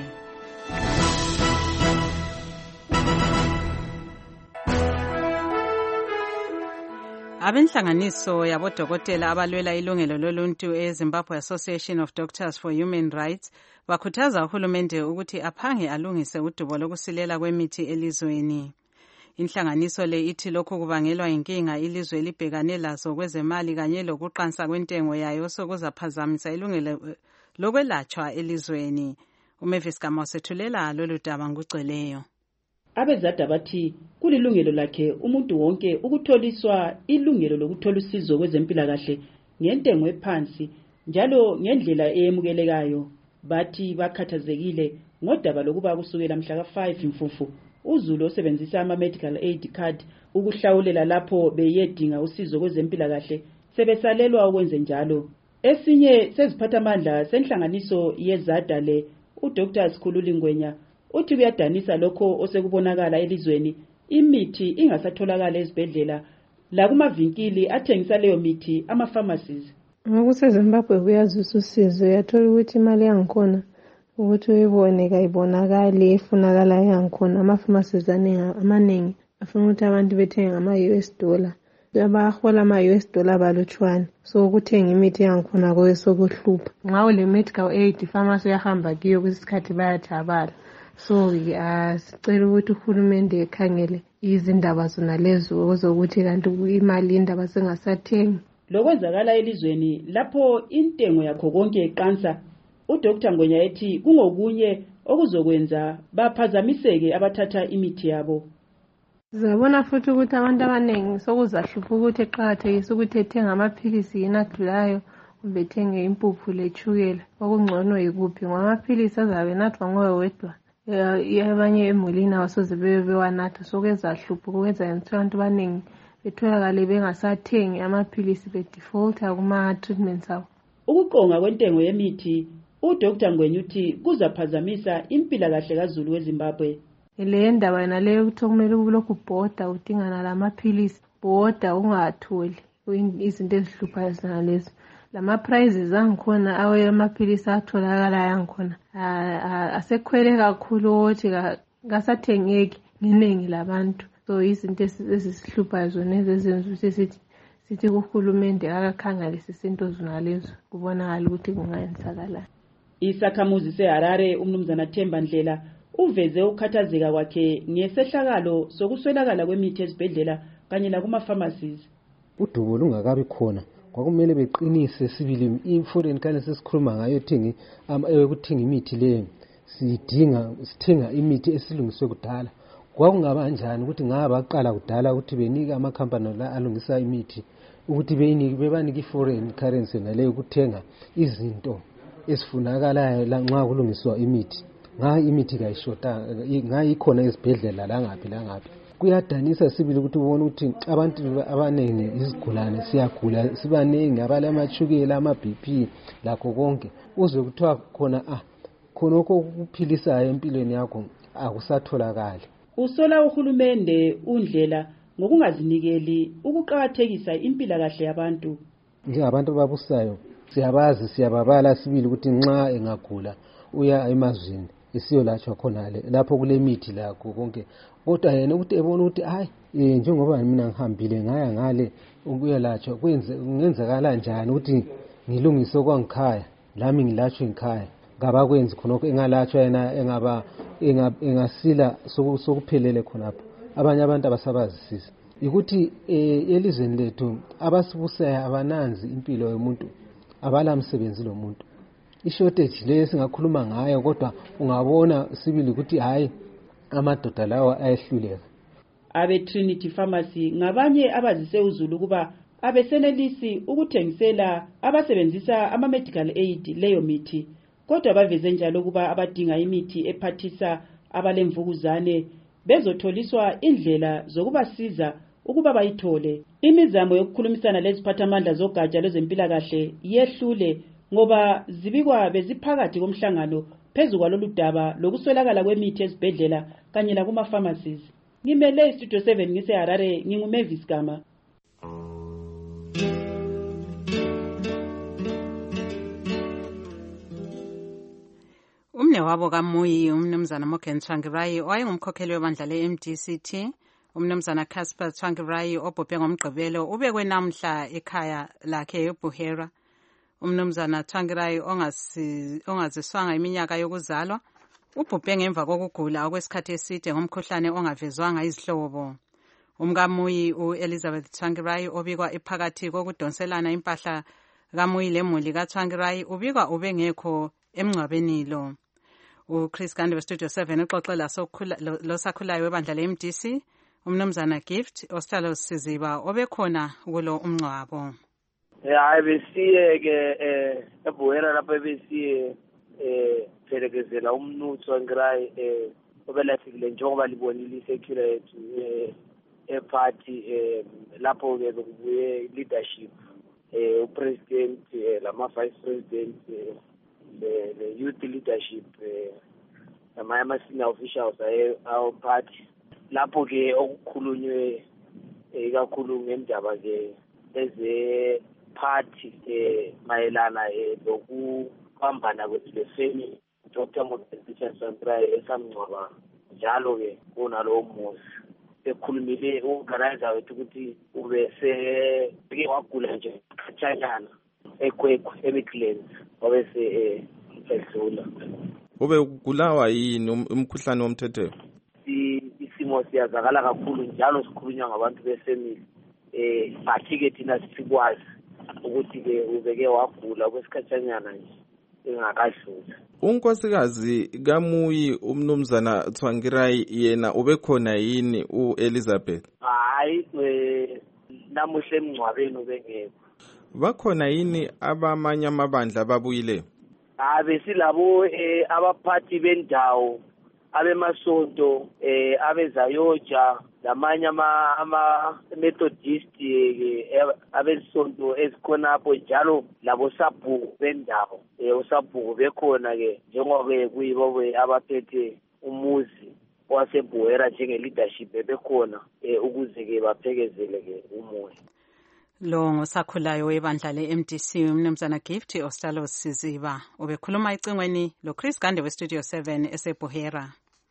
Abenhlanganiso yabodokotela abalwela ilungelo loluntu eZimbabwe Association of Doctors for Human Rights bakhuthaza uhulumende ukuthi aphange alungise udubo lokusilela kwemithi elizweni. Inhlanganiso le ithi lokhu kubangelwa inkinga ilizwe libhekane lazo kwezemali kanye lokuqansa kwentengo yayo sokuzaphazamisa ilungelo lokwelatshwa elizweni. uMavis Gama sethulela lolu daba ngugcweleyo. Abezada bathi kulilungelo lakhe umuntu wonke ukutholiswa ilungelo lokuthola usizo kwezempilakahle ngentengo ephansi njalo ngendlela eyemukelekayo. Bathi bakhathazekile ngodaba lokuba kusukela mhla ka5 Mfumfu uZulu osebenzisa ama-medical aid card ukuhlawulela lapho beyedinga usizo kwezempilakahle sebesalelwa ukwenze njalo. Esinye seziphathamandla senhlanganiso yezada le uDr Sikhululi Ngwenya uthi kuyadanisa lokho osekubonakala elizweni imithi ingasatholakala ezibhedlela la kumavinkili athengisa leyo mithi ama-pharmacies. Ngokusezimbabwe kuyazisa usizo yathola ukuthi imali yangikhona ukuthi uyibone kayibonakali efunakala yangikhona ama-pharmacies amaningi afuna ukuthi abantu bethenge ngama-US dollar abahola ama-US dollar balutshwane so ukuthenga imithi yangikhona kwesokuhlupha nxa ule medical aid pharmacy uyahamba kiyo kwesikhathi bayathabala. So sicela ukuthi uhulumende ekhangele izindaba zona lezo ozokuthi kanti imali indaba sengasathengi. Lokwenzakala elizweni lapho intengo yakho konke eqansa uDr Ngwenya ethi kungokunye okuzokwenza baphazamiseke abathatha imithi yabo. Zabona futhi ukuthi abantu abaningi sokuzahlupha ukuthi eqakathekisa ukuthi ethenga amaphilisi yenadlulayo kumbe ethenge impuphu lechukela okungcono yikuphi ngoba amaphilisi azabe nathwa ngowe wedwa abanye emulini abasoze bewanatha sokuzahlupha ukwenza abantu abaningi betholakale bengasathengi amaphilisi bedefaulta kuma-treatments abo. Ukuqonga kwentengo yemithi uDr Ngwenya uthi kuzaphazamisa impilakahle kaZulu weZimbabwe. Le ndaba yena leyo ukuthi kumele ulokhu ubhoda udingana lamaphilisi bhoda ungatholi izinto ezihluphayo zona lezo. Lama-prices angikhona awamaphilisi atholakala yangikhona asekhwele kakhulu ukuthi kasathengeki ngeningi labantu. So izinto ezisihluphayo zona ezenza ukuthi sithi uhulumende akakhangelisise into zona lezo kubonakala ukuthi kungayenzakalani. Isakhamuzi seHarare umnumzana Themba Ndlela uveze ukhathazeka kwakhe ngesehlakalo sokuswelakala kwemithi ezibhedlela kanye lakuma-pharmacies. Udubo lungakabi khona kwakumele beqinise sibili i-foreign currency esikhuluma ngayo ukuthenga imithi leyo sithenga imithi esilungiswe kudala. Kwakungaba kanjani ukuthi ngaba baqala kudala ukuthi benike amakhampani la alungisa imithi ukuthi bebanike i-foreign currency naleyo ukuthenga izinto esifunakalayo nxa kulungiswa imithi. Imithi kayishota ikhona ezibhedlela langaphi. Kuyadanisa sibili ukuthi ubone ukuthi abantu abaningi izigulane siyagula sibanengi abalamachukela ama-BP lakho konke uzwe kuthiwa khonokho kuphilisayo empilweni yakho akusatholakali. Usola uhulumende uNdlela ngokungazinikeli ukuqakathekisa impilakahle yabantu. Njengabantu ababusayo siyabazi siyababala sibili ukuthi nxa engagula uya emazweni isiyolatshwa khonale lapho kule mithi lakho konke kodwa yena ukuthi ebona ukuthi njengoba mina ngihambile ngaya ngale ukuyalatshwa kungenzakala njani ukuthi ngilungise kwangikhaya lami ngilatshwe ngikhaya ngabakwenzi khonokho engalatshwa yena engasila sokuphelele khonapho. Abanye abantu abasabazisisa ukuthi elizweni lethu abasibusayo abananzi impilo yomuntu abala msebenzi lo muntu. I-shortage le singakhuluma ngayo kodwa ungabona sibili ukuthi amadoda lawa ayehluleka. Abe Trinity Pharmacy ngabanye abazise uZulu kuba abesenelisi ukuthengisela abasebenzisa ama-medical aid leyo mithi kodwa baveze njalo kuba abadinga imithi ephathisa abalemvukuzane bezotholiswa indlela zokubasiza ukuba bayithole. Imizamo yokukhulumisana leziphathamandla zogatsha lwezempilakahle yehlule ngoba zibikwa beziphakathi komhlangano phezu kwalolu daba lokuswelakala kwemithi ezibhedlela kanye lakuma-pharmacies. Ngimele iStudio 7 ngiseHarare nginguMavis Gama. Umne wabo kaMuyi umnumzana Morgan Tsvangirai owayengumkhokheli webandla le-MDCT umnumzana Casper Tsvangirai obhubhe ngomgqibelo ubekwe namhla ekhaya lakhe eBuhera. Umnumzana Tsvangirai ongaziswanga iminyaka yokuzalwa ubhubhe ngemva kokugula okwesikhathi eside ngomkhuhlane ongavezwanga izihlobo. Umkamuyi u-Elizabeth Tsvangirai obikwa iphakathi kokudonselana impahla kamuyi lemuli kaTsvangirai ubikwa ubengekho emngcwabeni lo. uChris Gande weStudio 7 uxoxela losakhulayo webandla le-MDC umnumzana Gift Ostalo Siziba obekhona kulo umngcwabo. Hayi besiye-ke eBuhera lapho besiye phelekezela umnuthu Tsvangirai obelahlekile njengoba libonile isekhula yethu eparty lapho-ke bekubuye leadership upresident lama-vice president le-youth leadership namanye ama-senior officials awo-party lapho-ke okukhulunywe ikakhulu ngendaba-ke eze-party mayelana lokubambana kwethu le-family Dr. Mokgweetsi Tsvangirai esamngcwaba njalo-ke kunalowo muzi ekhulumile u-organizer wethu ukuthi ubeseke wagula nje khatshanyana eKwekwe eMidlands wabese edlula. Ube ugulawa yini umkhuhlane womthetheko? Isimo siyazakala kakhulu njalo sikhulunywa ngabantu befamily bathi-ke thina sikwazi ukuthi-ke ubeke wagula kwesikhatshanyana nje engakadluli. Unkosikazi kamuyi umnumzana Tsvangirai yena ubekhona yini uElizabeth? Hayi namuhle emngcwabeni ubengekho. Bakhona yini abamanye amabandla ababuyile? Besilabo abaphathi bendawo abemasonto abezayoja lamanye ama-Methodist abesonto ezikhonapho njalo labo sabhuku bendawo usabhuku bekhona-ke njengoba kuyibo abaphethe umuzi waseBuhera njenge-leadership bekhona ukuze-ke baphekezele-ke umoya. Lo ngosakhulayo webandla le-MDC umnumzana Gift Ostalo Siziba ubekhuluma icingweni lo Chris Gande weStudio 7 eseBuhera.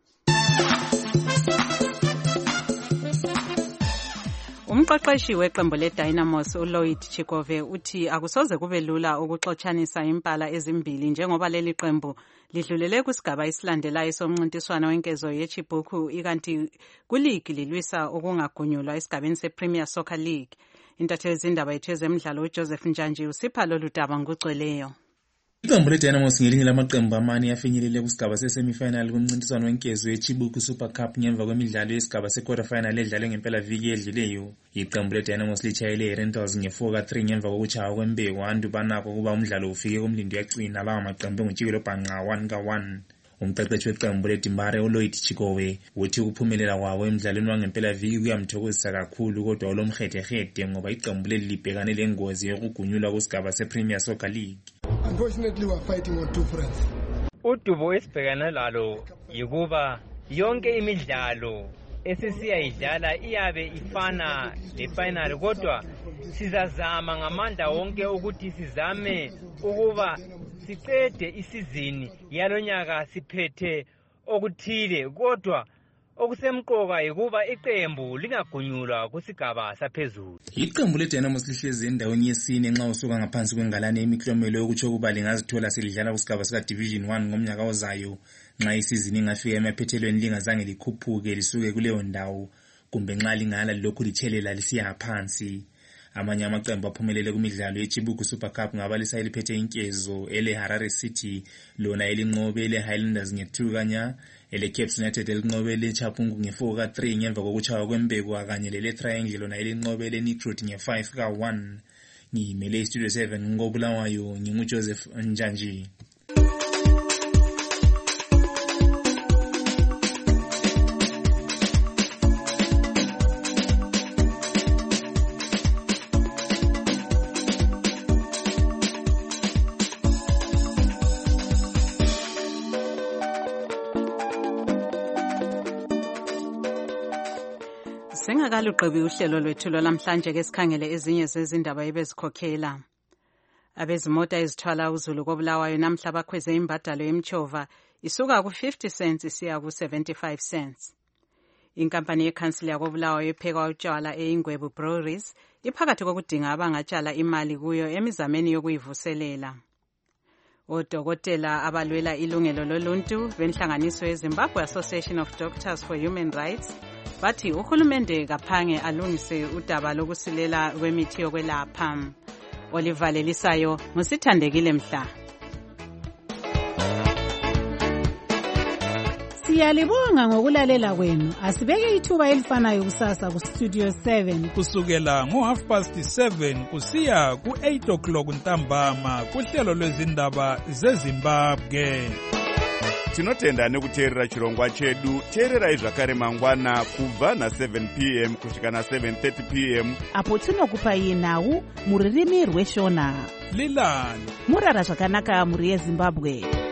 Umqeqeshi weqembu leDynamos uLloyd Chikove uthi akusoze kube lula ukuxotshanisa impala ezimbili njengoba leli qembu lidlulele kusigaba isilandelayo somncintiswano wenkezo yeChibhuku ikanti kuligi lilwisa ukungagunyulwa esigabeni sePremier Soccer League. Intatheli zindaba yethu ezemidlalo uJoseph Njanji usipha lolu daba ngokugcweleyo. Iqembu leDynamos ngelinye lamaqembu amane yafinyelele kusigaba sesemifinal kumncintiswano wenkezo yeChibhuku Super Cup ngemva kwemidlalo yesigaba se-quarter final edlalwe ngempela viki edluleyo. Iqembu leDynamos litshayele iRentals nge-4-3 ngemva kokuchaya kwembeku abantu banakho kuba umdlalo ufike kumlindi yacina lawa maqembu ngutshikelo bhanqa 1-1. Umqeqeshi weqembu leDimbare uLloyd Chikove uthi ukuphumelela kwawo emidlalweni wangempela viki kuyamthokozisa kakhulu kodwa olomhedehede ngoba iqembu leli libhekane lengozi yokugunyulwa kusigaba sePremier Soccer League. Unfortunately, we are fighting on two fronts. Udubo esibhekana lalo yikuba yonke imidlalo esisiyayidlala iyabe ifana lefinal kodwa sizazama ngamandla wonke ukuthi sizame ukuba siqede isizini yalonyaka siphethe okuthile kodwa okusemqoka yikuba iqembu lingagunyulwa kusigaba saphezulu. Iqembu leDynamos lihlezi endaweni yesine nxa usuka ngaphansi kwengalane yemiklomelo yokutsho ukuba lingazithola selidlala kusigaba sika Division 1 ngomnyaka ozayo nxa isizini ingafika emaphethelweni lingazange likhuphuke lisuke kuleyo ndawo kumbe nxa lingala lokhu lithelela lisiya phansi. Amanye amaqembu aphumelele kumidlalo yeChibhuku Super Cup ngabalisa eliphethe inkezo ele Harare City lona elinqobe ele Highlanders nge2 kanya ele Cape United elinqobe ele Chapung nge4-3 ngemva kokuchaya kwembeku kanye lele Triangle lona elinqobe ele Nikrut nge5-1. Ngimele iStudio 7 ngobulawayo nginguJoseph Njanji. Sengakaluqebi uhlelo lwethu lwamhlanje ke sikhangele ezinye zezindaba ebezikhokhela. Abezimoto ezithwala uzulu kobulawayo namhla bakhweze imbadalo yemchova isuka ku50 cents isiya ku75 cents. Inkampani yekhansili yakobulawayo epheka utshwala eIngwebu Breweries iphakathi kokudinga abangatshala imali kuyo emizameni yokuyivuselela. Odokotela abalwela ilungelo loluntu benhlanganiso yeZimbabwe Association of Doctors for Human Rights bathi uhulumende kaphange alungise udaba lokusilela kwemithi yokwelapha. Oliver Lelisayo ngusithandekile mhla. Siyalibonga ngokulalela kwenu. Asibeke ithuba elifanayo kusasa ku Studio 7 kusukela ngo7:30 kusiya ku8 o'clock ntambama kuhlelo lwezindaba zeZimbabwe. Tinotenda nekuteerera chirongwa chedu. Teererai zvakare mangwana kubva na7 p.m. kusvika na7:30 p.m. apo tinokupai nhau muririmi rweshona. Lilani murara zvakanaka muri yeZimbabwe.